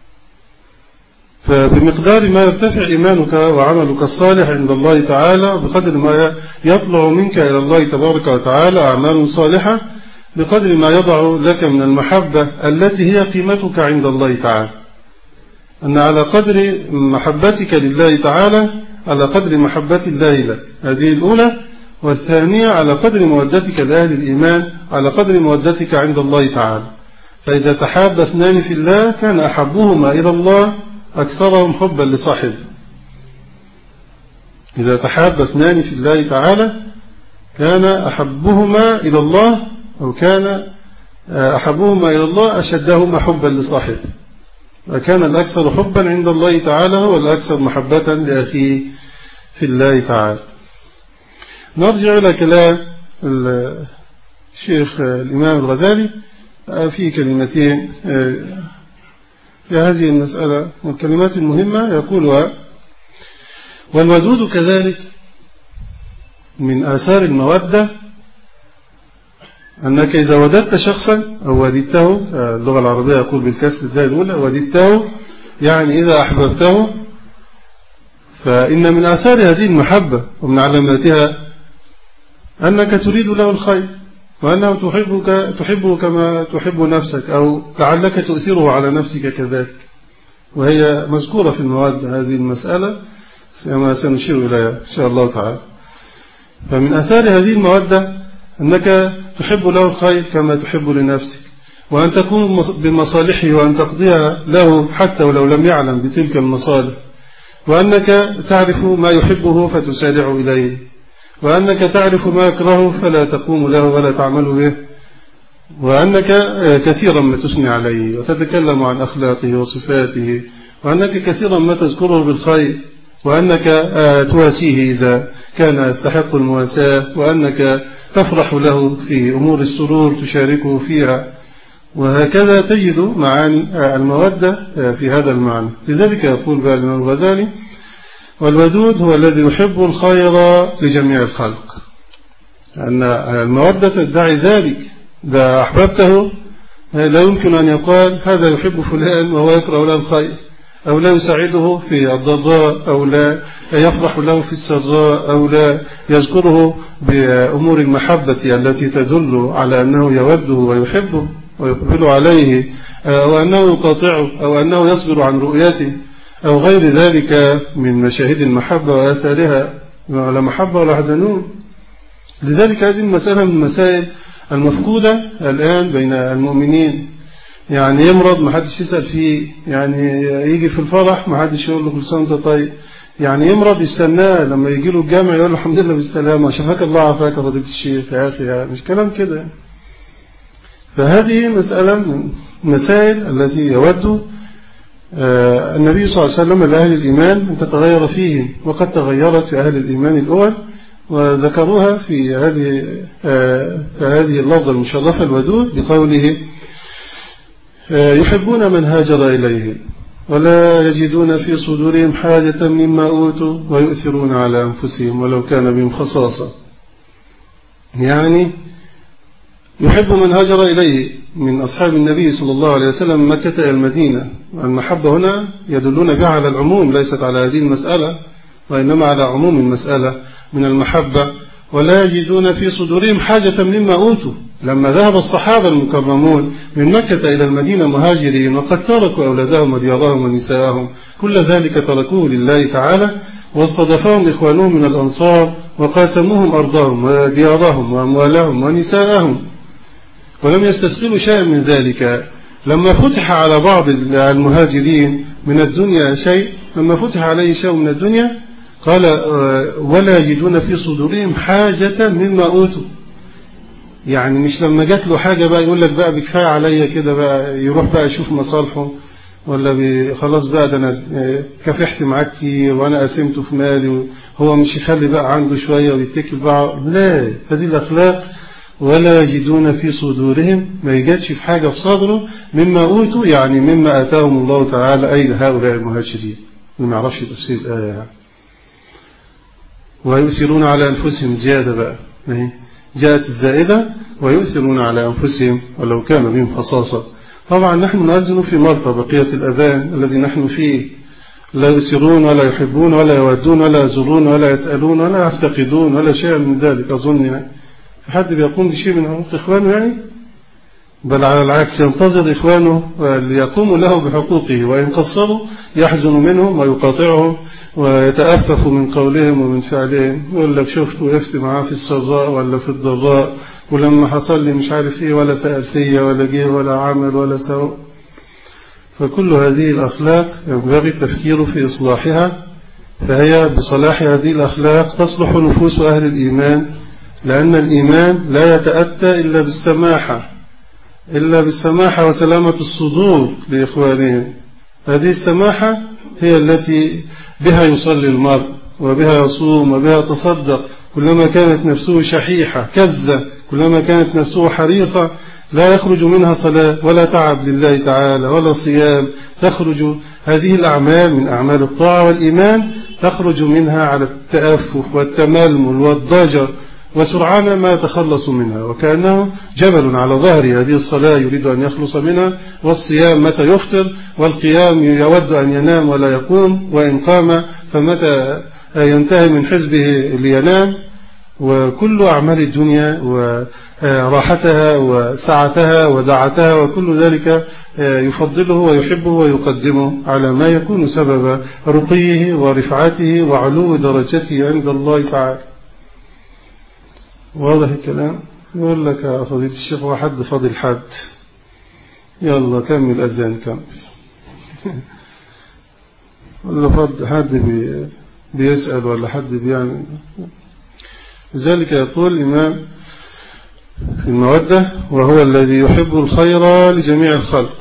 Speaker 1: فبمقدار ما يرتفع إيمانك وعملك الصالح عند الله تعالى، بقدر ما يطلع منك إلى الله تبارك وتعالى أعمال صالحة، بقدر ما يضع لك من المحبة التي هي قيمتك عند الله تعالى. أن على قدر محبتك لله تعالى على قدر محبة الله لك، هذه الأولى. والثانية على قدر مودتك لأهل الإيمان على قدر مودتك عند الله تعالى. فإذا تحاب اثنان في الله كان أحبهما إلى الله أكثرهم حبا لصاحبه. إذا تحاب اثنان في الله تعالى كان أحبهما إلى الله أو كان أحبهما إلى الله أشدهما حبا لصاحبه، وكان الأكثر حبا عند الله تعالى هو الأكثر محبة لأخيه في الله تعالى. نرجع إلى كلام الشيخ الإمام الغزالي في كلمتين في هذه المسألة والكلمات المهمة، يقولها: والودود كذلك من آثار المودة أنك إذا وددت شخصا أو وددته، اللغة العربية يقول بالكسر الدال الأولى وددته، يعني إذا أحببته، فإن من آثار هذه المحبة ومن علاماتها أنك تريد له الخير، وأنه تحبك تحبه كما تحب نفسك، أو لعلك تؤثره على نفسك كذلك. وهي مذكورة في المودة هذه المسألة كما سنشير إليها إن شاء الله تعالى. فمن آثار هذه المودة أنك تحب له الخير كما تحب لنفسك، وأن تكون بمصالحه وأن تقضيها له حتى ولو لم يعلم بتلك المصالح، وأنك تعرف ما يحبه فتسارع إليه، وأنك تعرف ما يكرهه فلا تقوم له ولا تعمل به، وأنك كثيرا ما تثني عليه وتتكلم عن أخلاقه وصفاته، وأنك كثيرا ما تذكره بالخير، وأنك تواسيه إذا كان يستحق المواساة، وأنك تفرح له في أمور السرور تشاركه فيها. وهكذا تجد معاني المودة في هذا المعنى. لذلك يقول بقى الإمام الغزالي: والودود هو الذي يحب الخير لجميع الخلق. أن المودة تدعي ذلك، إذا أحببته لا يمكن أن يقال هذا يحب فلان وهو يكره له الخير، أو لا يساعده في الضراء، أو لا يفرح له في السراء، أو لا يذكره بأمور المحبة التي تدل على أنه يوده ويحبه ويقبل عليه، أو أنه يقاطعه، أو أنه يصبر عن رؤيته، أو غير ذلك من مشاهد المحبة وآثارها، ولا محبة ولا حزنون. لذلك هذه المسألة من المسائل المفقودة الآن بين المؤمنين. يعني يمرض ما حدش يسأل فيه، يعني يجي في الفرح ما حدش يقول له كل سنة وانت طيب، يعني يمرض يستناه لما يجي له الجامع يقول له الحمد لله بالسلامة، شفاك الله عافاك رضيت الشيخ يا أخي، يعني مش كلام كده. فهذه مسألة من المسائل التي يود النبي صلى الله عليه وسلم لأهل الإيمان أن تتغير فيهم، وقد تغيرت في أهل الإيمان الأول، وذكروها في هذه في هذه اللفظة المشرفة الودود بقوله: يحبون من هاجر إليهم ولا يجدون في صدورهم حاجة مما أوتوا ويؤثرون على أنفسهم ولو كان بهم خصاصة. يعني يحب من هاجر إليه من أصحاب النبي صلى الله عليه وسلم من مكة إلى المدينة. المحبة هنا يدلون بها على العموم، ليست على هذه المسألة وإنما على عموم المسألة من المحبة. ولا يجدون في صدورهم حاجة مما أوتوا. لما ذهب الصحابة المكرمون من مكة إلى المدينة مهاجرين وقد تركوا أولادهم وديارهم ونساءهم، كل ذلك تركوه لله تعالى، واستضافهم إخوانهم من الأنصار وقاسموهم أرضهم وديارهم وأموالهم ونساءهم، ولم يستثقلوا شيئا من ذلك. لما فتح على بعض المهاجرين من الدنيا شيء لما فتح عليه شيء من الدنيا قال ولا يجدون في صدورهم حاجة مما أوتوا. يعني مش لما جات له حاجة بقى يقول لك بقى بكفاية عليا كده بقى، يروح بقى يشوف مصالحه، ولا خلاص بقى ده أنا كافحت معاه كتير وأنا قسمته في مالي، هو مش يخلي بقى عنده شوية ويتكل بقى. لا، هذه الأخلاق. ولا يجدون في صدورهم، ما يجدش في حاجة في صدره مما أوتوا، يعني مما آتاهم الله تعالى، أي هؤلاء المهاجرين. ما يعرفش تفسير الآية يعني. ويؤثرون على أنفسهم زيادة بقى، جاءت الزائدة ويؤثرون على أنفسهم ولو كان بهم خصاصة. طبعا نحن نؤذن في مالطا بقية الأذان الذي نحن فيه، لا يؤثرون ولا يحبون ولا يودون ولا يزورون ولا يسألون ولا يفتقدون ولا شيء من ذلك. أظن يعني حد بيقوم بشيء من حقوق إخوانه يعني، بل على العكس ينتظر إخوانه ليقوموا له بحقوقه، وإن قصروا يحزن منهم ويقاطعهم ويتأفف من قولهم ومن فعلهم. يقول لك شفت وقفت معاه في السراء ولا في الضراء، ولما حصل لي مش عارف ايه ولا سأل فيا ولا جه ولا عمل ولا سوى. فكل هذه الأخلاق ينبغي التفكير في إصلاحها، فهي بصلاح هذه الأخلاق تصلح نفوس أهل الإيمان، لأن الإيمان لا يتأتى إلا بالسماحة إلا بالسماحة وسلامة الصدور لإخوانهم. هذه السماحة هي التي بها يصلي المرء وبها يصوم وبها تصدق. كلما كانت نفسه شحيحة كزة، كلما كانت نفسه حريصة، لا يخرج منها صلاة ولا تعب لله تعالى ولا صيام. تخرج هذه الأعمال من أعمال الطاعة والإيمان، تخرج منها على التأفف والتململ والضجر، وسرعان ما يتخلص منها، وكأنه جبل على ظهر هذه الصلاة يريد أن يخلص منها، والصيام متى يفطر، والقيام يود أن ينام ولا يقوم، وإن قام فمتى ينتهي من حزبه لينام. وكل أعمال الدنيا وراحتها وسعتها ودعتها وكل ذلك يفضله ويحبه ويقدمه على ما يكون سبب رقيه ورفعته وعلو درجته عند الله تعالى. واضح الكلام؟ يقول لك يا فضيلة الشيخ وحد فضل حد، يلا كمل أذان كمل. ولا فضل حد بي بيسأل ولا حد بيعمل. لذلك يقول الإمام في المودة وهو الذي يحب الخير لجميع الخلق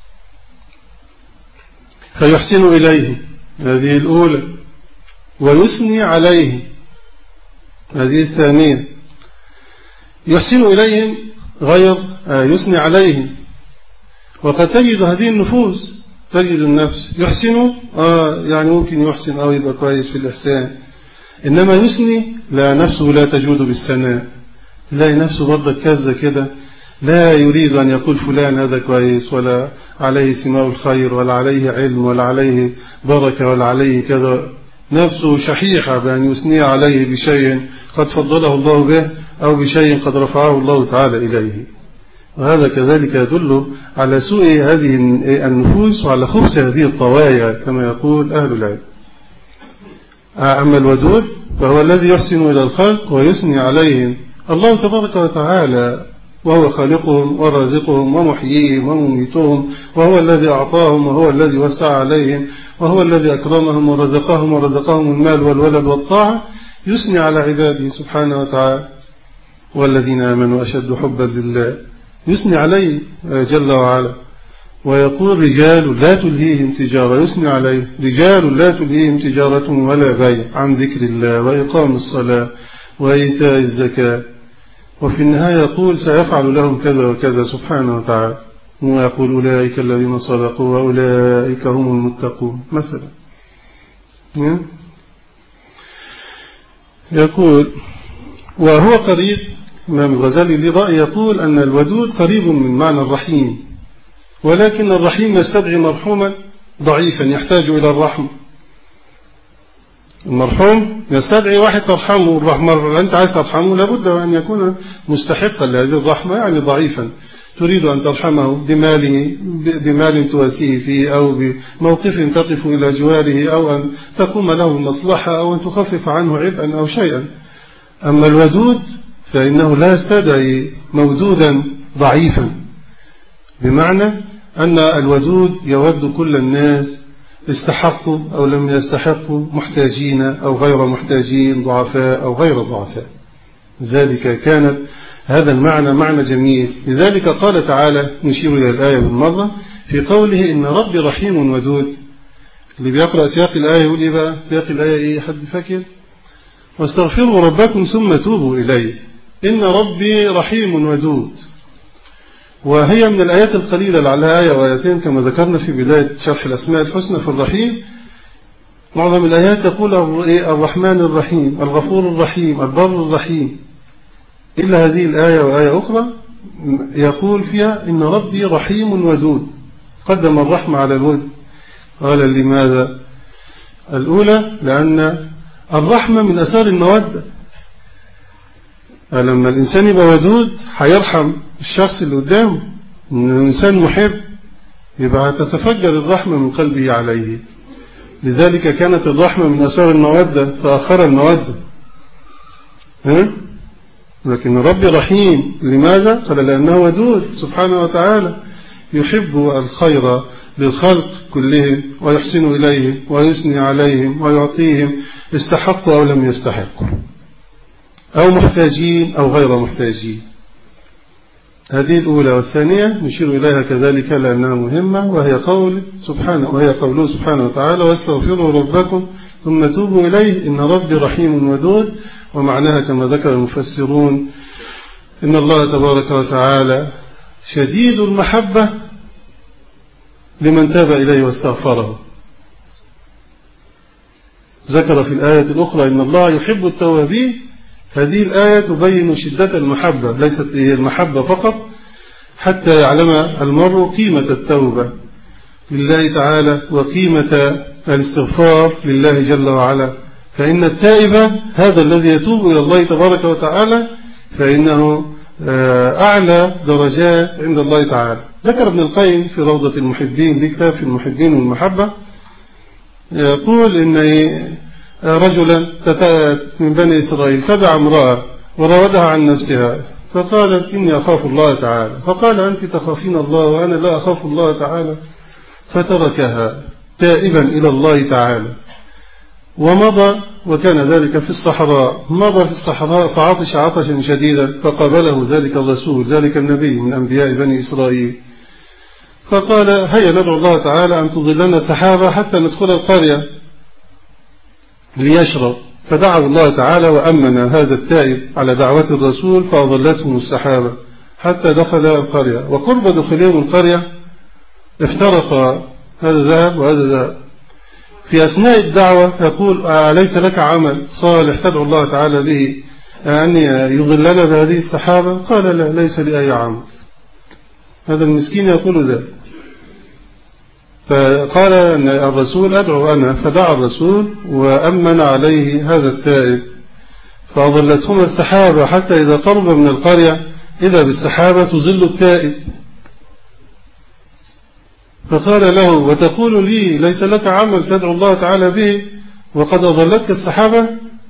Speaker 1: فيحسن إليه، هذه الأولى، ويثني عليه، هذه الثانية. يحسن إليهم غير يثني عليهم. وقد تجد هذه النفوس، تجد النفس يحسن آه يعني ممكن يحسن أو يبقى كويس في الإحسان، إنما يثني لا، نفسه لا تجود بالثناء، تلاقي نفسه برضك كذا كده، لا يريد أن يقول فلان هذا كويس ولا عليه سماء الخير ولا عليه علم ولا عليه بركة ولا عليه كذا. نفسه شحيحة بأن يثني عليه بشيء قد فضله الله به أو بشيء قد رفعه الله تعالى إليه. وهذا كذلك يدل على سوء هذه النفوس وعلى خبث هذه الطوايا كما يقول أهل العلم. أما الودود فهو الذي يحسن إلى الخلق ويثني عليهم الله تبارك وتعالى، وهو خالقهم ورازقهم ومحييهم ومميتهم، وهو الذي أعطاهم وهو الذي وسع عليهم وهو الذي أكرمهم ورزقهم ورزقهم المال والولد والطاعة. يثني على عباده سبحانه وتعالى. والذين آمنوا أشد حبا لله، يثني عليه جل وعلا. ويقول رجال لا تلهيهم تجارة، يثني عليه رجال لا تلهيهم تجارة ولا بيع عن ذكر الله وإقام الصلاة وإيتاء الزكاة. وفي النهاية يقول سيفعل لهم كذا وكذا سبحانه وتعالى، ويقول أولئك الذين صدقوا وأولئك هم المتقون مثلا. يقول وهو قريب الإمام الغزالي له رأي يقول أن الودود قريب من معنى الرحيم، ولكن الرحيم يستدعي مرحوما ضعيفا يحتاج إلى الرحمة. المرحوم يستدعي واحد ترحمه، الرحمة أنت عايز ترحمه لابد أن يكون مستحقا لهذه الرحمة، يعني ضعيفا تريد أن ترحمه بماله بمال تواسيه فيه، أو بموقف تقف إلى جواره، أو أن تقوم له المصلحة، أو أن تخفف عنه عبئا أو شيئا. أما الودود فإنه لا يستدعي مودودا ضعيفا، بمعنى أن الودود يود كل الناس استحقوا أو لم يستحقوا، محتاجين أو غير محتاجين، ضعفاء أو غير ضعفاء. لذلك كانت هذا المعنى معنى جميل. لذلك قال تعالى، نشير إلى الآية بالمرة في قوله إن ربي رحيم ودود. اللي بيقرأ سياق الآية يقول إيه بقى؟ سياق الآية إيه؟ حد فاكر؟ واستغفروا ربكم ثم توبوا إليه إن ربي رحيم ودود. وهي من الآيات القليلة لعلها آية وآيتين كما ذكرنا في بداية شرح الأسماء الحسنى في الرحيم. معظم الآيات يقول الرحمن الرحيم، الغفور الرحيم، البر الرحيم، إلا هذه الآية وآية أخرى يقول فيها إن ربي رحيم ودود، قدم الرحمة على الود. قال لماذا؟ الأولى لأن الرحمة من أثار المودة، لما الإنسان يبقى ودود هيرحم الشخص اللي قدامه. إن الإنسان محب يبقى تتفجر الرحمة من قلبه عليه. لذلك كانت الرحمة من أثار المودة فأخر المودة. ها؟ لكن ربي رحيم لماذا؟ قال لأنه ودود سبحانه وتعالى، يحب الخير للخلق كلهم ويحسن إليهم ويثني عليهم ويعطيهم استحقوا أو لم يستحقوا، أو محتاجين أو غير محتاجين. هذه الأولى. والثانية نشير إليها كذلك لأنها مهمة، وهي قول سبحانه وهي قوله سبحانه وتعالى واستغفروا ربكم ثم توبوا إليه إن ربي رحيم ودود. ومعناها كما ذكر المفسرون إن الله تبارك وتعالى شديد المحبة لمن تاب إليه واستغفره. ذكر في الآية الأخرى إن الله يحب التوابين. هذه الآية تبين شدة المحبة، ليست هي المحبة فقط، حتى يعلم المرء قيمة التوبة لله تعالى وقيمة الاستغفار لله جل وعلا. فإن التائب هذا الذي يتوب إلى الله تبارك وتعالى فإنه أعلى درجات عند الله تعالى. ذكر ابن القيم في روضة المحبين، دي كتاب في المحبين والمحبة، يقول إن رجلا من بني إسرائيل تبع امرأة وراودها عن نفسها فقالت إني أخاف الله تعالى، فقال أنت تخافين الله وأنا لا أخاف الله تعالى، فتركها تائبا إلى الله تعالى ومضى. وكان ذلك في الصحراء، مضى في الصحراء فعطش عطشا شديدا فقابله ذلك الرسول ذلك النبي من أنبياء بني إسرائيل، فقال هيا ندعو الله تعالى أن تظلنا سحابة حتى ندخل القرية ليشرب. فدعوا الله تعالى وأمن هذا التائب على دعوة الرسول فأظلتهم السحابة حتى دخل القرية. وقرب دخولهم القرية افترق هذا ذهب وهذا ذهب. في أثناء الدعوة يقول أليس لك عمل صالح تدعو الله تعالى به أن يظلنا بهذه السحابة؟ قال لا، ليس لي أي عمل. هذا المسكين يقول ذلك. فقال أن الرسول أدعو أنا، فدعا الرسول وأمن عليه هذا التائب فأظلتهما السحابة حتى إذا قرب من القرية إذا بالسحابة تظل التائب. فقال له وتقول لي ليس لك عمل تدعو الله تعالى به وقد أظلتك السحابة؟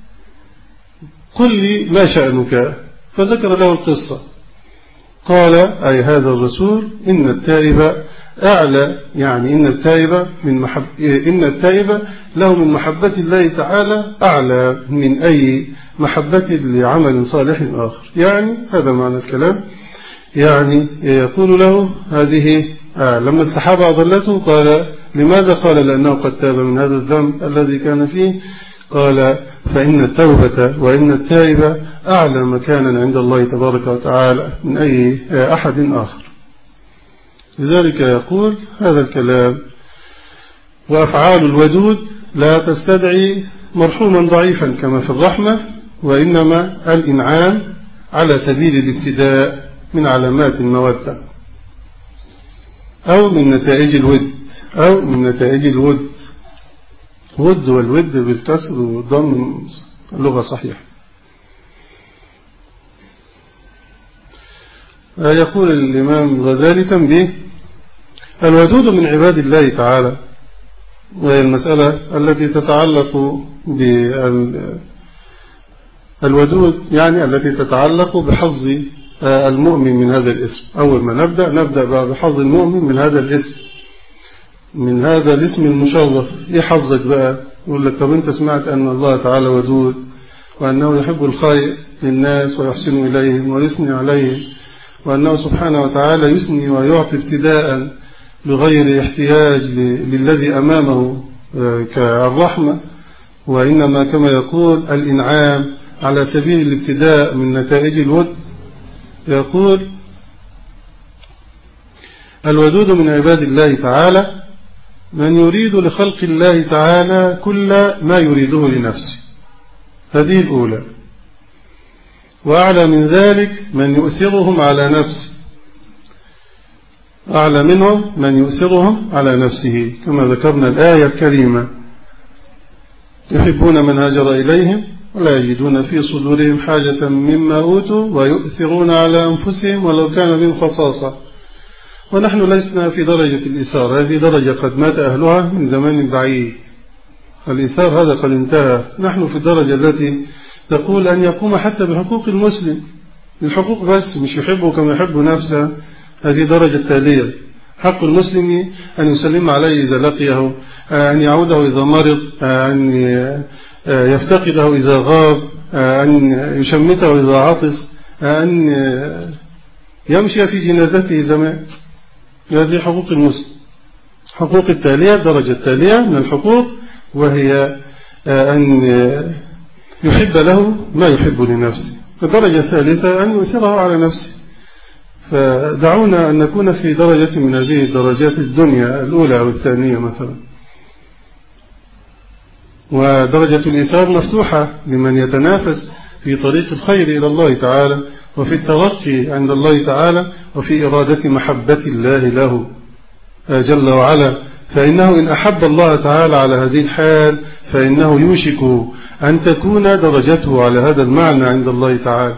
Speaker 1: قل لي ما شأنك. فذكر له القصة. قال أي هذا الرسول إن التائب أعلى، يعني إن التائب من محب إن التائب له من محبة الله تعالى أعلى من أي محبة لعمل صالح آخر. يعني هذا معنى الكلام. يعني يقول له هذه آه لما السحابة أضلته قال لماذا؟ قال لأنه قد تاب من هذا الذنب الذي كان فيه. قال فإن التوبة وإن التائب أعلى مكانا عند الله تبارك وتعالى من أي أحد آخر. لذلك يقول هذا الكلام. وأفعال الودود لا تستدعي مرحوما ضعيفا كما في الرحمة، وإنما الإنعام على سبيل الابتداء من علامات المودة أو من نتائج الود أو من نتائج الود ود والود بالكسر والضم اللغة صحيحة. يقول الإمام الغزالي تنبيه: الودود من عباد الله تعالى، وهي المسألة التي تتعلق بالودود يعني التي تتعلق بحظ المؤمن من هذا الاسم. أول ما نبدأ نبدأ بحظ المؤمن من هذا الاسم، من هذا الاسم المشرف. إيه حظك بقى؟ يقول لك: طب أنت سمعت أن الله تعالى ودود، وأنه يحب الخير للناس ويحسن إليهم ويثني عليهم، وأنه سبحانه وتعالى يثني ويعطي ابتداء بغير احتياج للذي أمامه كالرحمة، وإنما كما يقول الإنعام على سبيل الابتداء من نتائج الود. يقول: الودود من عباد الله تعالى من يريد لخلق الله تعالى كل ما يريده لنفسه. هذه الأولى. وأعلى من ذلك من يؤثرهم على نفسه، أعلى منهم من يؤثرهم على نفسه، كما ذكرنا الآية الكريمة: يحبون من هاجر إليهم ولا يجدون في صدورهم حاجة مما أوتوا ويؤثرون على أنفسهم ولو كان بهم خصاصة. ونحن لسنا في درجة الإيثار، هذه درجة قد مات أهلها من زمان بعيد. الإيثار هذا قد انتهى. نحن في الدرجة التي تقول أن يقوم حتى بحقوق المسلم، الحقوق بس، مش يحبه كما يحب نفسه. هذه درجة تالية. حق المسلم أن يسلم عليه إذا لقيه، أن يعوده إذا مرض، أن يفتقده إذا غاب، أن يشمته إذا عطس، أن يمشي في جنازته إذا مات. هذه حقوق المسلم. حقوق التالية، الدرجة التالية من الحقوق، وهي أن يحب له ما يحب لنفسه. الدرجة الثالثة أن يؤثره على نفسه. فدعونا أن نكون في درجة من هذه الدرجات الدنيا الأولى أو الثانية مثلا. ودرجة الإيثار مفتوحة لمن يتنافس في طريق الخير إلى الله تعالى، وفي الترقي عند الله تعالى، وفي إرادة محبة الله له جل وعلا. فإنه إن أحب الله تعالى على هذه الحال فإنه يوشك أن تكون درجته على هذا المعنى عند الله تعالى.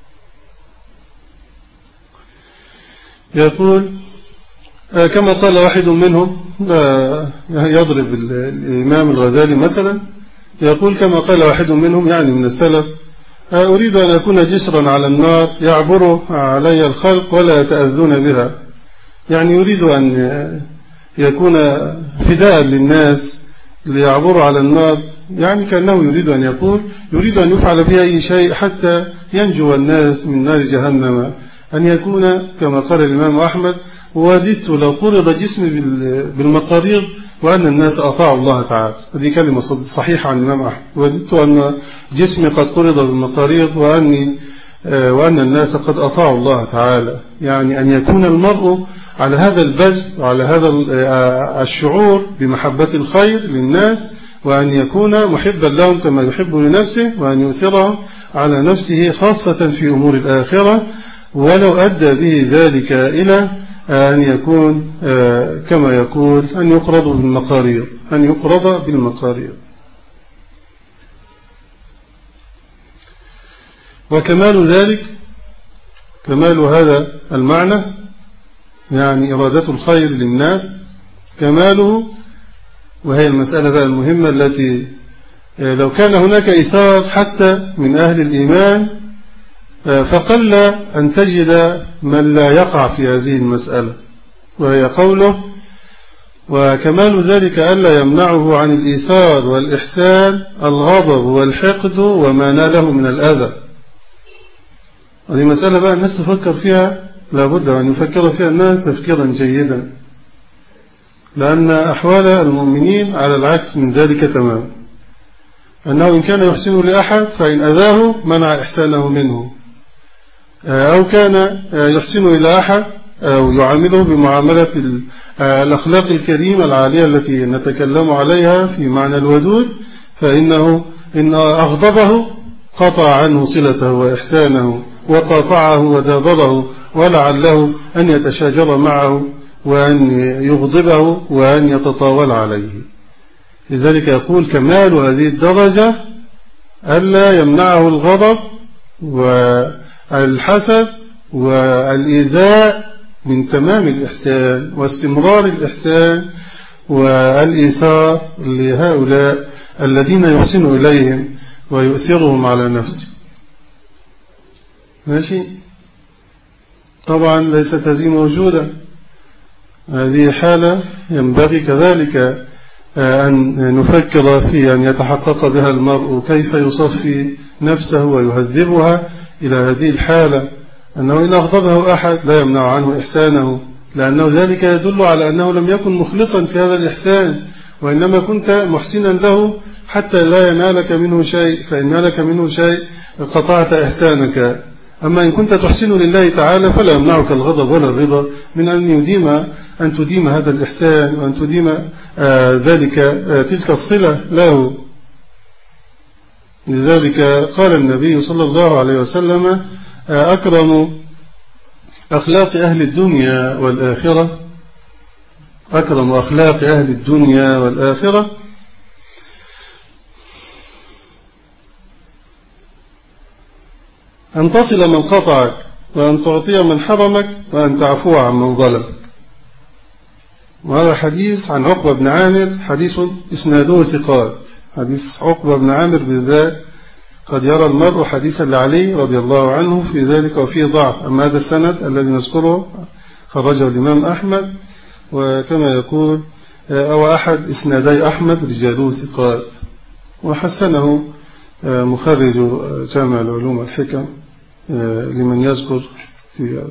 Speaker 1: يقول: كما قال واحد منهم، يضرب الإمام الغزالي مثلا، يقول: كما قال واحد منهم، يعني من السلف: أريد أن أكون جسرا على النار يعبر علي الخلق ولا يتأذون بها. يعني يريد أن يكون فداء للناس ليعبروا على النار، يعني كأنه يريد أن يقول يريد أن يفعل بها أي شيء حتى ينجو الناس من نار جهنم. أن يكون كما قال الإمام أحمد: وددت لو قرض جسمي بالمقاريض وأن الناس أطاعوا الله تعالى. هذه كلمة صحيحة عن الإمام أحمد: وددت أن جسمي قد قرض بالمقاريض وأني وأن الناس قد أطاعوا الله تعالى. يعني أن يكون المرء على هذا البذل وعلى هذا الشعور بمحبة الخير للناس، وأن يكون محبا لهم كما يحب لنفسه، وأن يؤثرهم على نفسه خاصة في أمور الآخرة، ولو أدى به ذلك إلى أن يكون كما يقول أن يقرض بالمقاريض، أن يقرض بالمقاريض. وكمال ذلك، كمال هذا المعنى، يعني إرادة الخير للناس، كماله، وهي المسألة بقى المهمة التي لو كان هناك إيثار حتى من أهل الإيمان فقل أن تجد من لا يقع في هذه المسألة، وهي قوله: وكمال ذلك ألا يمنعه عن الإيثار والإحسان الغضب والحقد وما ناله من الأذى. هذه مسألة بقى الناس تفكر فيها، لابد أن يفكر فيها الناس تفكيرا جيدا، لأن أحوال المؤمنين على العكس من ذلك تمام. أنه إن كان يحسن لأحد فإن أذاه منع إحسانه منه، أو كان يحسن إلى أحد أو يعامله بمعاملة الأخلاق الكريمة العالية التي نتكلم عليها في معنى الودود، فإنه إن أغضبه قطع عنه صلته وإحسانه وقاطعه ودابره ولعله أن يتشاجر معه وأن يغضبه وأن يتطاول عليه. لذلك يقول كمال هذه الدرجة ألا يمنعه الغضب والحسد والإيذاء من تمام الإحسان واستمرار الإحسان والإيثار لهؤلاء الذين يحسن إليهم ويؤثرهم على نفسه. ماشي. طبعا ليست هذه موجودة. هذه حالة ينبغي كذلك أن نفكر في أن يتحقق بها المرء كيف يصفي نفسه ويهذبها إلى هذه الحالة، أنه إن أغضبه أحد لا يمنع عنه إحسانه، لأنه ذلك يدل على أنه لم يكن مخلصا في هذا الإحسان، وإنما كنت محسنا له حتى لا ينالك منه شيء، فإن نالك منه شيء قطعت إحسانك. أما إن كنت تحسن لله تعالى فلا يمنعك الغضب ولا الرضا من أن يديم أن تديم هذا الإحسان وأن تديم آه ذلك آه تلك الصلة له. لذلك قال النبي صلى الله عليه وسلم آه أكرم أخلاق أهل الدنيا والآخرة أكرم أخلاق أهل الدنيا والآخرة أن تصل من قطعك وأن تعطي من حرمك وأن تعفو عن من ظلمك. وهذا حديث عن عقبة بن عامر، حديث إسناده ثقات. حديث عقبة بن عامر بالذات قد يرى المرء حديثا لعلي رضي الله عنه في ذلك وفيه ضعف، أما هذا السند الذي نذكره خرجه الإمام أحمد، وكما يقول أو أحد إسنادي أحمد رجاله ثقات، وحسنه مخرج جامع العلوم والحكم لمن يذكر في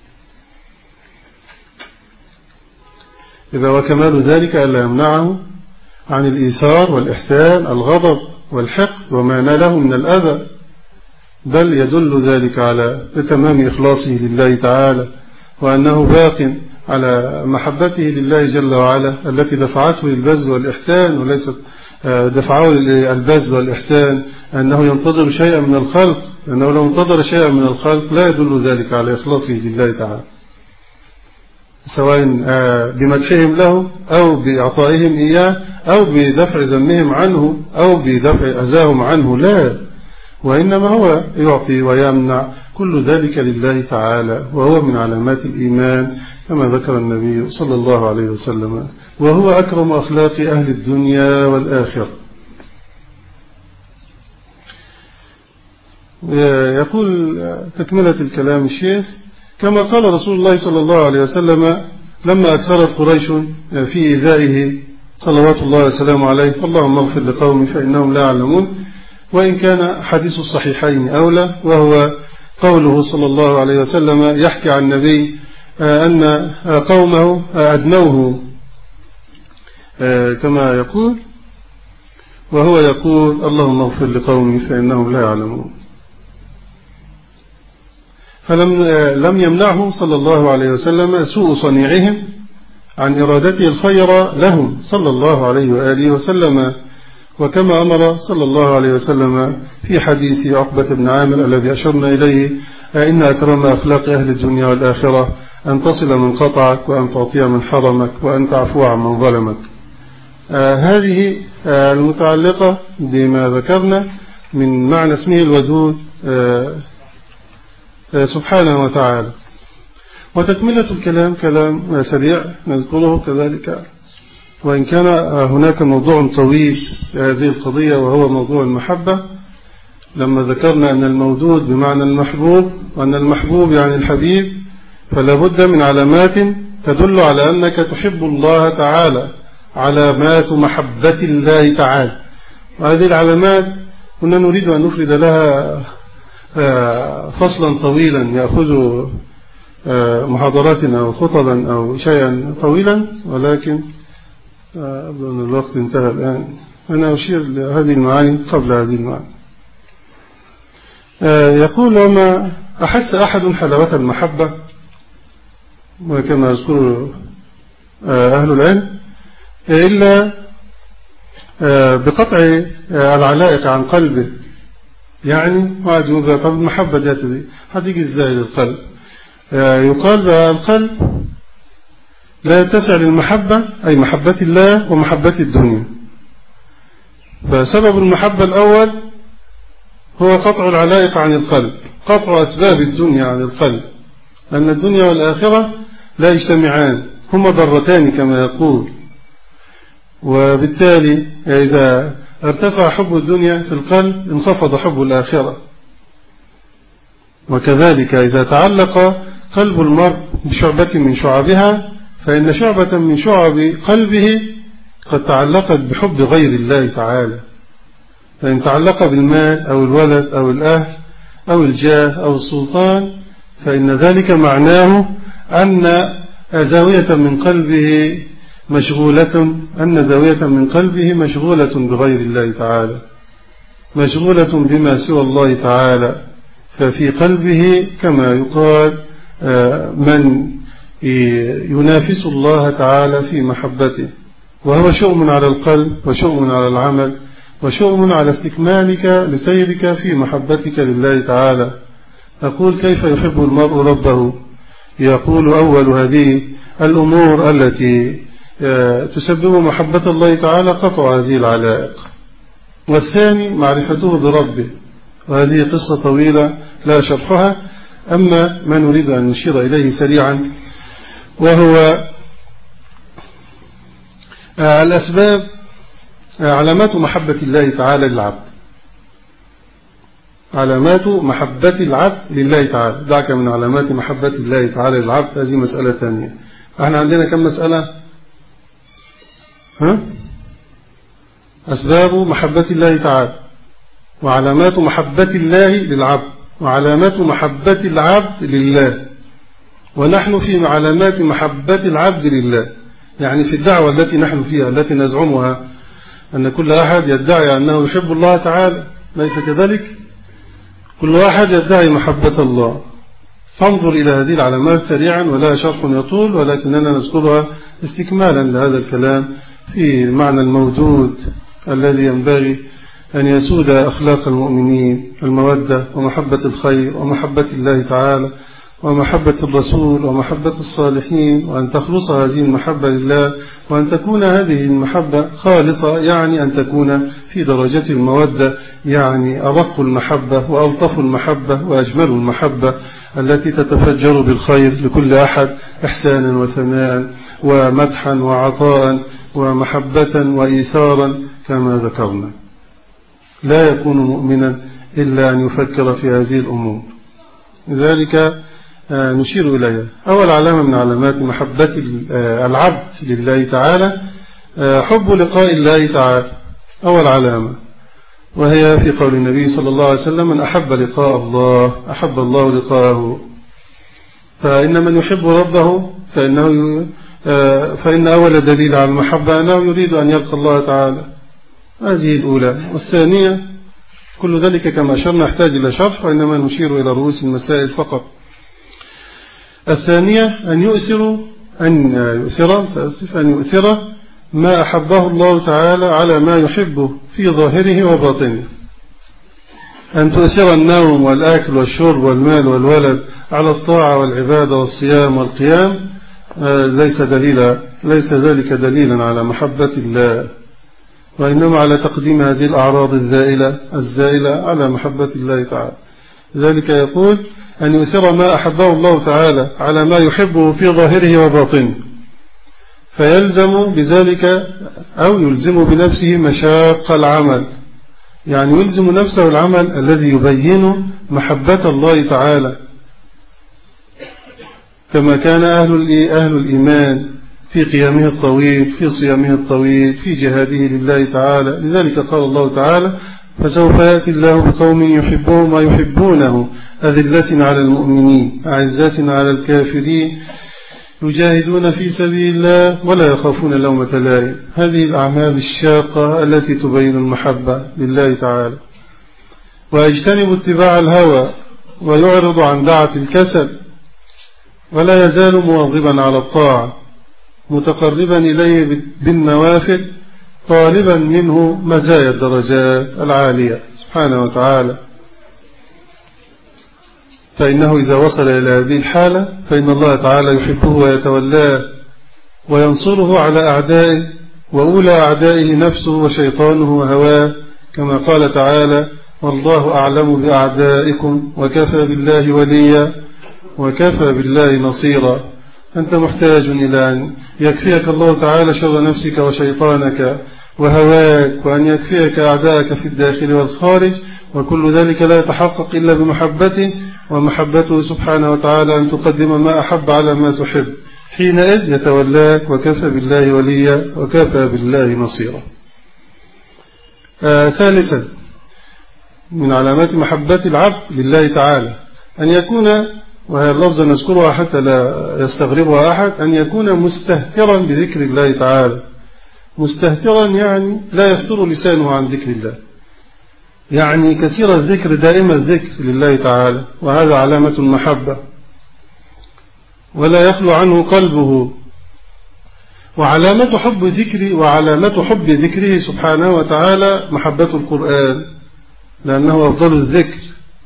Speaker 1: إذا وكمال ذلك ألا يمنعه عن الإيثار والإحسان الغضب والحقد وما ناله من الأذى، بل يدل ذلك على تمام إخلاصه لله تعالى، وأنه باق على محبته لله جل وعلا التي دفعته للبذل والإحسان، وليست دفعه للبذل والإحسان أنه ينتظر شيئا من الخلق، لأنه لو انتظر شيئا من الخلق لا يدل ذلك على إخلاصه لله تعالى، سواء بمدحهم له أو بإعطائهم إياه أو بدفع ذمهم عنه أو بدفع أذاهم عنه، لا، وإنما هو يعطي ويمنع، كل ذلك لله تعالى، وهو من علامات الإيمان كما ذكر النبي صلى الله عليه وسلم، وهو أكرم أخلاق أهل الدنيا والآخرة. يقول تكملة الكلام الشيخ: كما قال رسول الله صلى الله عليه وسلم لما أكثرت قريش في إيذائه صلوات الله وسلامه عليه: اللهم اغفر لقومي فإنهم لا يعلمون. وإن كان حديث الصحيحين أولى، وهو قوله صلى الله عليه وسلم يحكي عن النبي أن قومه أدنوه كما يقول، وهو يقول: اللهم اغفر لقومي فإنهم لا يعلمون. فلم لم يمنعه صلى الله عليه وسلم سوء صنيعهم عن إرادته الخير لهم صلى الله عليه وآله وسلم، وكما أمر صلى الله عليه وسلم في حديث عقبة بن عامر الذي أشرنا إليه: إن أكرم أخلاق أهل الدنيا والآخرة أن تصل من قطعك وأن تعطي من حرمك وأن تعفو عن من ظلمك. آه هذه آه المتعلقة بما ذكرنا من معنى اسمه الودود آه آه سبحانه وتعالى. وتكملة الكلام كلام سريع نذكره كذلك، وإن كان هناك موضوع طويل في هذه القضية وهو موضوع المحبة، لما ذكرنا أن المودود بمعنى المحبوب، وأن المحبوب يعني الحبيب، فلا بد من علامات تدل على أنك تحب الله تعالى، علامات محبة الله تعالى. وهذه العلامات كنا نريد أن نفرد لها فصلا طويلا يأخذ محاضراتنا أو خطبا أو شيئا طويلا، ولكن أبدو أن الوقت انتهى الآن. أنا أشير لهذه المعاني قبل هذه المعاني. يقول: وما أحس أحد حلاوة المحبة، وكما يذكر أهل العلم، إلا بقطع العلائق عن قلبه يعني واحد يقول طب المحبة دي هتيجي ازاي للقلب؟ يقال بقى القلب لا يتسع للمحبة، أي محبة الله ومحبة الدنيا. فسبب المحبة الأول هو قطع العلائق عن القلب، قطع أسباب الدنيا عن القلب، لأن الدنيا والآخرة لا يجتمعان، هما ضرتان كما يقول. وبالتالي إذا ارتفع حب الدنيا في القلب انخفض حب الآخرة. وكذلك إذا تعلق قلب المرء بشعبة من شعبها فإن شعبة من شعب قلبه قد تعلقت بحب غير الله تعالى. فإن تعلق بالمال أو الولد أو الأهل أو الجاه أو السلطان فإن ذلك معناه أن زاوية من قلبه مشغولة أن زاوية من قلبه مشغولة بغير الله تعالى، مشغولة بما سوى الله تعالى. ففي قلبه كما يقال من ينافس الله تعالى في محبته، وهو شؤم على القلب وشؤم على العمل وشؤم على استكمالك لسيرك في محبتك لله تعالى. أقول كيف يحب المرء ربه؟ يقول أول هذه الأمور التي تسبب محبة الله تعالى قطع هذه العلائق، والثاني معرفته بربه، وهذه قصة طويلة لا شرحها. أما ما نريد أن نشير إليه سريعا وهو الأسباب، علامات محبة الله تعالى للعبد، علامات محبة العبد لله تعالى. دعك من علامات محبة الله تعالى للعبد، هذه مسألة ثانية. احنا عندنا كم مسألة؟ ها؟ أسباب محبة الله تعالى، وعلامات محبة الله للعبد، وعلامات محبة العبد لله. ونحن في علامات محبة العبد لله، يعني في الدعوة التي نحن فيها التي نزعمها أن كل أحد يدعي أنه يحب الله تعالى، ليس كذلك؟ كل واحد يدعي محبة الله. فانظر إلى هذه العلامات سريعا، ولا شرح يطول، ولكننا نذكرها استكمالا لهذا الكلام في المعنى الموجود الذي ينبغي أن يسود أخلاق المؤمنين: المودة ومحبة الخير ومحبة الله تعالى ومحبة الرسول ومحبة الصالحين، وأن تخلص هذه المحبة لله، وأن تكون هذه المحبة خالصة، يعني أن تكون في درجة المودة، يعني أرق المحبة وألطف المحبة وأجمل المحبة التي تتفجر بالخير لكل أحد إحسانا وثناء ومدحا وعطاء ومحبة وإيثارا كما ذكرنا. لا يكون مؤمنا إلا أن يفكر في هذه الأمور. لذلك نشير إليها. أول علامة من علامات محبة العبد لله تعالى حب لقاء الله تعالى، أول علامة، وهي في قول النبي صلى الله عليه وسلم: من أحب لقاء الله أحب الله لقاءه. فإن من يحب ربه فإنه فإن أول دليل على المحبة أنه يريد أن يلقى الله تعالى. هذه الأولى. والثانية كل ذلك كما أشرنا يحتاج إلى شرح، وإنما نشير إلى رؤوس المسائل فقط. الثانية أن يؤثر أن يؤثر تأسف أن يؤثر ما أحبه الله تعالى على ما يحبه في ظاهره وباطنه. أن تؤثر النوم والأكل والشرب والمال والولد على الطاعة والعبادة والصيام والقيام ليس دليلا ليس ذلك دليلا على محبة الله، وإنما على تقديم هذه الأعراض الزائلة الزائلة على محبة الله تعالى. لذلك يقول: أن يؤثر ما أحبه الله تعالى على ما يحبه في ظاهره وباطنه، فيلزم بذلك أو يلزم بنفسه مشاق العمل، يعني يلزم نفسه العمل الذي يبين محبة الله تعالى، كما كان أهل أهل الإيمان في قيامه الطويل، في صيامه الطويل، في جهاده لله تعالى. لذلك قال الله تعالى: فسوف يأتي الله بقوم يحبهم ويحبونه أذلة على المؤمنين أعزة على الكافرين يجاهدون في سبيل الله ولا يخافون لومة لائم. هذه الأعمال الشاقة التي تبين المحبة لله تعالى. ويجتنب اتباع الهوى ويعرض عن دعة الكسل، ولا يزال مواظبا على الطاعة متقربا إليه بالنوافل طالبا منه مزايا الدرجات العالية سبحانه وتعالى. فإنه إذا وصل إلى هذه الحالة فإن الله تعالى يحبه ويتولاه وينصره على أعدائه، وأولى أعدائه نفسه وشيطانه وهواه، كما قال تعالى: والله أعلم بأعدائكم وكفى بالله وليا وكفى بالله نصيرا. أنت محتاج إلى أن يكفيك الله تعالى شر نفسك وشيطانك وهواك، وأن يكفيك أعدائك في الداخل والخارج، وكل ذلك لا يتحقق إلا بمحبته، ومحبته سبحانه وتعالى أن تقدم ما أحب على ما تحب، حينئذ يتولاك وكفى بالله وليا وكفى بالله نصيرا. آه ثالثا من علامات محبة العبد لله تعالى أن يكون، وهي اللفظة نذكرها حتى لا يستغربها أحد، أن يكون مستهترا بذكر الله تعالى. مستهترا يعني لا يفتر لسانه عن ذكر الله، يعني كثير الذكر، دائما الذكر لله تعالى، وهذا علامة المحبة، ولا يخلو عنه قلبه. وعلامة حب ذكر وعلامة حب ذكره سبحانه وتعالى محبة القرآن، لأنه أفضل الذكر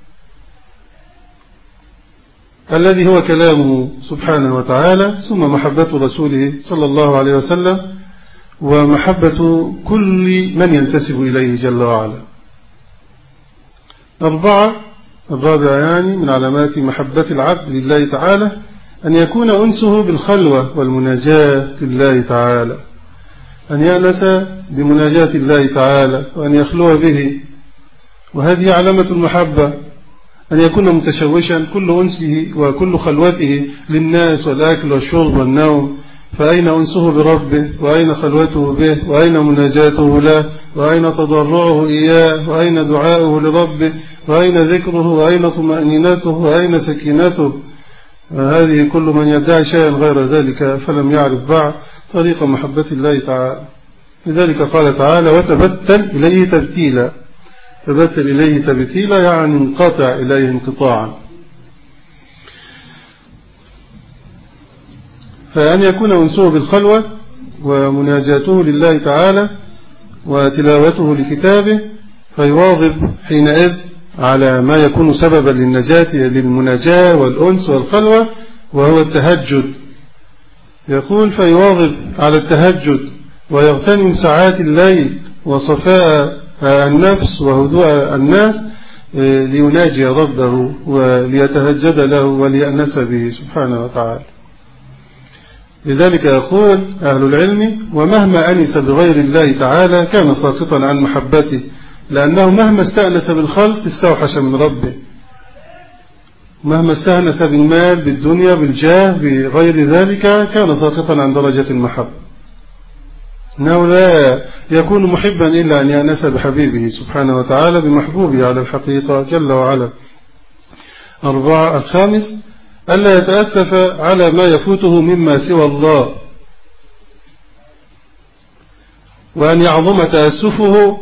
Speaker 1: الذي هو كلامه سبحانه وتعالى، ثم محبة رسوله صلى الله عليه وسلم، ومحبة كل من ينتسب إليه جل وعلا. أربعة الرابعة يعني من علامات محبة العبد لله تعالى أن يكون أنسه بالخلوة والمناجاة لله تعالى، أن يأنس بمناجاة الله تعالى وأن يخلو به، وهذه علامة المحبة، أن يكون متشوشا كل أنسه وكل خلوته للناس والأكل والشرب والنوم، فأين أنسه بربه، وأين خلوته به، وأين مناجاته له، وأين تضرعه إياه، وأين دعاؤه لربه، وأين ذكره، وأين طمأنينته، وأين سكينته. هذه كل من يدعي شيئا غير ذلك فلم يعرف بعد طريق محبة الله تعالى. لذلك قال تعالى: وتبتل إليه تبتيلا. تبتل إليه تبتيلا يعني انقطع إليه انقطاعا. فأن يكون أنسه بالخلوة ومناجاته لله تعالى وتلاوته لكتابه، فيواظب حينئذ على ما يكون سببا للنجاة للمناجاة والأنس والخلوة، وهو التهجد. يقول: فيواظب على التهجد ويغتنم ساعات الليل وصفاء النفس وهدوء الناس ليناجي ربه وليتهجد له وليأنس به سبحانه وتعالى. لذلك يقول أهل العلم: ومهما أنس بغير الله تعالى كان ساقطا عن محبته، لأنه مهما استأنس بالخلق استوحش من ربه، مهما استأنس بالمال بالدنيا بالجاه بغير ذلك كان ساقطا عن درجة المحبة. إنه لا يكون محبا إلا أن يأنس بحبيبه سبحانه وتعالى بمحبوبه على الحقيقة جل وعلا. أربعة الخامس ألا يتأسف على ما يفوته مما سوى الله، وأن يعظم تأسفه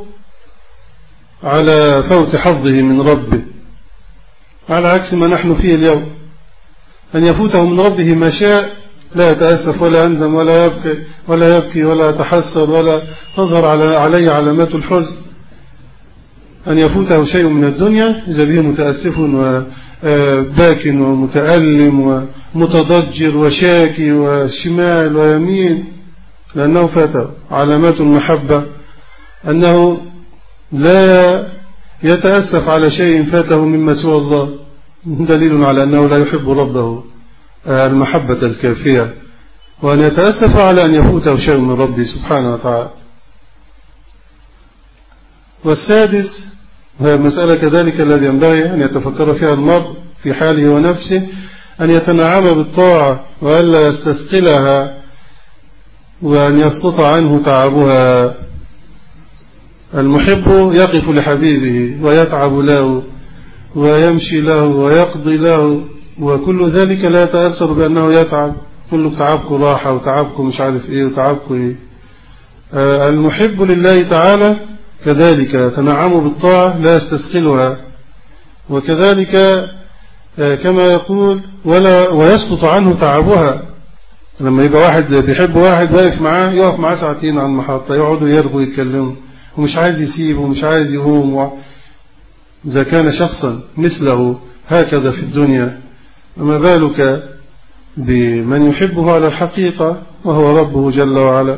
Speaker 1: على فوت حظه من ربه، على عكس ما نحن فيه اليوم، أن يفوته من ربه ما شاء لا يتأسف ولا يندم ولا يبكي ولا يبكي ولا يتحسر ولا تظهر عليه علامات الحزن. أن يفوته شيء من الدنيا إذا به متأسف وباك ومتألم ومتضجر وشاكي وشمال ويمين، لأنه فاته علامات المحبة، أنه لا يتأسف على شيء فاته مما سوى الله، دليل على أنه لا يحب ربه المحبة الكافية، وأن يتأسف على أن يفوته شيء من ربه سبحانه وتعالى. والسادس وهي مسألة كذلك الذي ينبغي أن يتفكر فيها المرء في حاله ونفسه، أن يتنعم بالطاعة وألا يستثقلها، وأن يسقط عنه تعبها. المحب يقف لحبيبه ويتعب له ويمشي له ويقضي له، وكل ذلك لا يتأثر بأنه يتعب، كله تعبكم راحة وتعبكم مش عارف إيه وتعبكم إيه. آه المحب لله تعالى كذلك تنعم بالطاعة لا يستثقلها، وكذلك آه كما يقول ولا ويسقط عنه تعبها. لما يبقى واحد بيحب واحد واقف معاه، يقف معاه ساعتين على المحطة، يقعدوا يرغوا يتكلموا ومش عايز يسيبه ومش عايز يقوم. إذا كان شخصا مثله هكذا في الدنيا، وما بالك بمن يحبه على الحقيقة وهو ربه جل وعلا.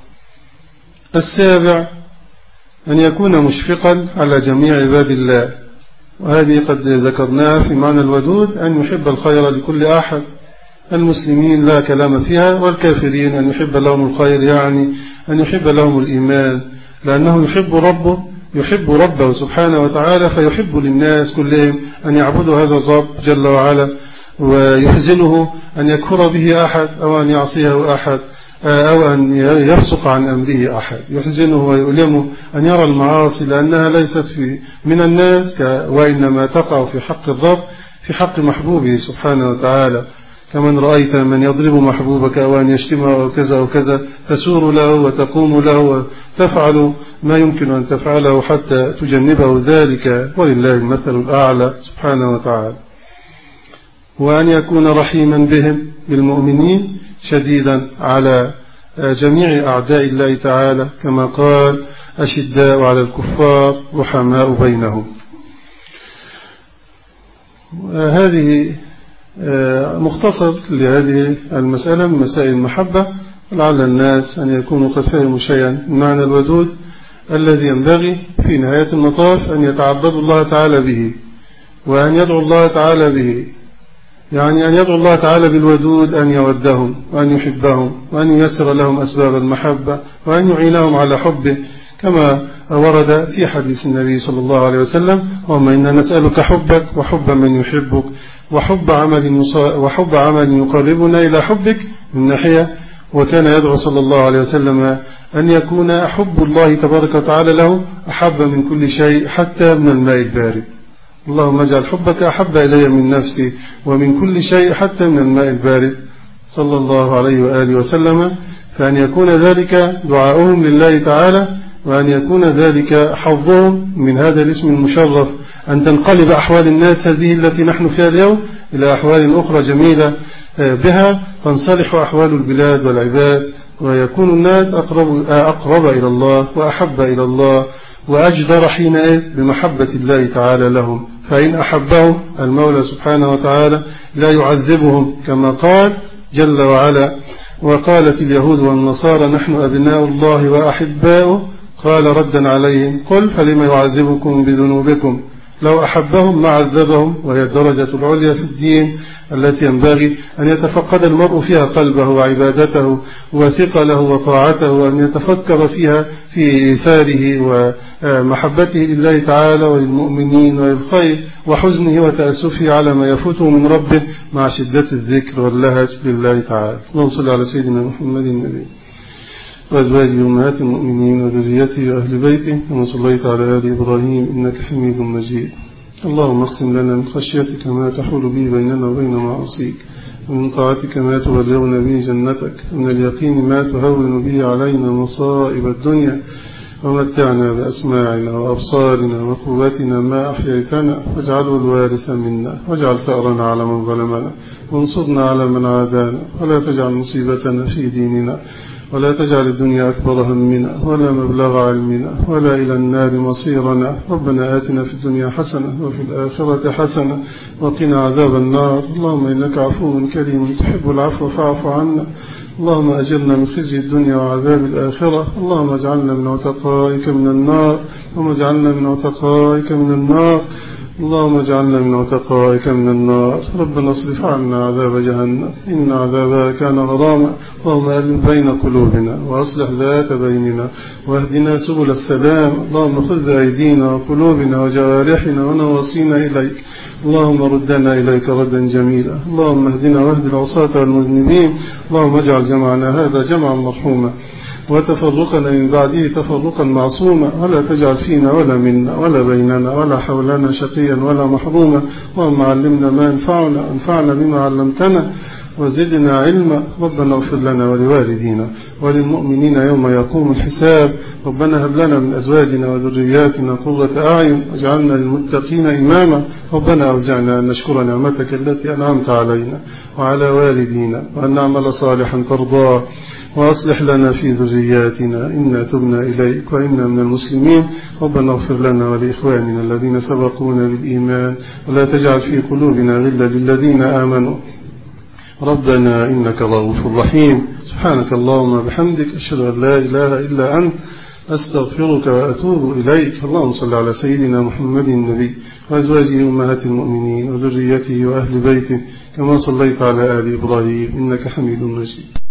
Speaker 1: السابع أن يكون مشفقا على جميع عباد الله، وهذه قد ذكرناها في معنى الودود، أن يحب الخير لكل أحد، المسلمين لا كلام فيها، والكافرين أن يحب لهم الخير، يعني أن يحب لهم الإيمان، لأنه يحب ربه يحب ربه سبحانه وتعالى، فيحب للناس كلهم أن يعبدوا هذا الرب جل وعلا، ويحزنه أن يكفر به أحد أو أن يعصيه أحد أو أن يفسق عن أمره أحد، يحزنه ويؤلمه أن يرى المعاصي، لأنها ليست في من الناس، وإنما تقع في حق الرب، في حق محبوبه سبحانه وتعالى. كمن رأيت من يضرب محبوبك أو أن يشتمه أو كذا أو كذا، تسور له وتقوم له وتفعل ما يمكن أن تفعله حتى تجنبه ذلك، ولله المثل الأعلى سبحانه وتعالى. وأن يكون رحيما بهم بالمؤمنين، شديدا على جميع أعداء الله تعالى، كما قال: أشداء على الكفار رحماء بينهم. هذه مختصر لهذه المسألة من مسائل المحبة، لعل الناس أن يكونوا قد فهموا شيئا من معنى الودود الذي ينبغي في نهاية المطاف أن يتعبدوا الله تعالى به، وأن يدعو الله تعالى به، يعني أن يدعو الله تعالى بالودود أن يودهم وأن يحبهم وأن ييسر لهم أسباب المحبة وأن يعينهم على حبه، كما ورد في حديث النبي صلى الله عليه وسلم: اللهم إنا نسألك حبك وحب من يحبك وحب عمل وحب عمل يقربنا إلى حبك من ناحية. وكان يدعو صلى الله عليه وسلم أن يكون حب الله تبارك وتعالى له أحب من كل شيء حتى من الماء البارد. اللهم اجعل حبك أحب إلي من نفسي ومن كل شيء حتى من الماء البارد، صلى الله عليه وآله وسلم. فأن يكون ذلك دعاؤهم لله تعالى، وأن يكون ذلك حظهم من هذا الاسم المشرف، أن تنقلب أحوال الناس هذه التي نحن فيها اليوم إلى أحوال أخرى جميلة، بها تنصلح أحوال البلاد والعباد، ويكون الناس أقرب, أقرب إلى الله وأحب إلى الله وأجدر حينئذ بمحبة الله تعالى لهم. فإن أحبهم المولى سبحانه وتعالى لا يعذبهم، كما قال جل وعلا: وقالت اليهود والنصارى نحن أبناء الله وأحباؤه، قال ردا عليهم: قل فلما يعذبكم بذنوبكم، لو أحبهم ما عذبهم. وهي الدرجة العليا في الدين التي ينبغي أن يتفقد المرء فيها قلبه وعبادته وثقله وطاعته، وأن يتفكر فيها في إيثاره ومحبته لله تعالى وللمؤمنين وللخير، وحزنه وتأسفه على ما يفوته من ربه مع شدة الذكر واللهج لله تعالى. اللهم صل على سيدنا محمد النبي وأزواجه أمهات المؤمنين وذريته وأهل بيته، كما صليت على آل إبراهيم إنك حميد مجيد. اللهم اقسم لنا من خشيتك ما تحول به بيننا وبين معاصيك، ومن طاعتك ما تبلغنا به جنتك، ومن اليقين ما تهون به علينا مصائب الدنيا، ومتعنا بأسماعنا وأبصارنا وقوتنا ما أحييتنا، واجعله الوارث منا، واجعل ثأرنا على من ظلمنا، وانصرنا على من عادانا، ولا تجعل مصيبتنا في ديننا، ولا تجعل الدنيا أكبر همنا ولا مبلغ علمنا ولا إلى النار مصيرنا. ربنا آتنا في الدنيا حسنة وفي الآخرة حسنة وقنا عذاب النار. اللهم إنك عفو كريم تحب العفو فاعف عنا. اللهم أجرنا من خزي الدنيا وعذاب الآخرة. اللهم اجعلنا من عتقائك من النار، اللهم اجعلنا من عتقائك من النار، اللهم اجعلنا من عتقائك من النار. ربنا اصرف عنا عذاب جهنم إن عذابها كان غراما. اللهم ألف بين قلوبنا وأصلح ذات بيننا واهدنا سبل السلام. اللهم خذ بأيدينا وقلوبنا وجوارحنا ونواصينا إليك. اللهم ردنا إليك ردا جميلا. اللهم اهدنا واهد العصاة والمذنبين. اللهم اجعل جمعنا هذا جمعا مرحوما وتفرقنا من بعده تفرقا معصوما، ولا تجعل فينا ولا منا ولا بيننا ولا حولنا شقيا ولا محروما. اللهم علمنا ما ينفعنا، انفعنا بما علمتنا، وزدنا علما. ربنا اغفر لنا ولوالدينا وللمؤمنين يوم يقوم الحساب. ربنا هب لنا من أزواجنا وذرياتنا قرة أعين واجعلنا للمتقين إماما. ربنا أوزعنا أن نشكر نعمتك التي أنعمت علينا وعلى والدينا وأن نعمل صالحا ترضاه وأصلح لنا في ذرياتنا إنا تبنا إليك وإنا من المسلمين. ربنا اغفر لنا ولإخواننا الذين سبقونا بالإيمان ولا تجعل في قلوبنا غلا للذين آمنوا. ربنا إنك رؤوف رحيم. سبحانك اللهم وبحمدك أشهد أن لا إله إلا أنت أستغفرك وأتوب إليك. اللهم صل على سيدنا محمد النبي وأزواجه أمهات المؤمنين وذريته وأهل بيته كما صليت على آل إبراهيم إنك حميد مجيد.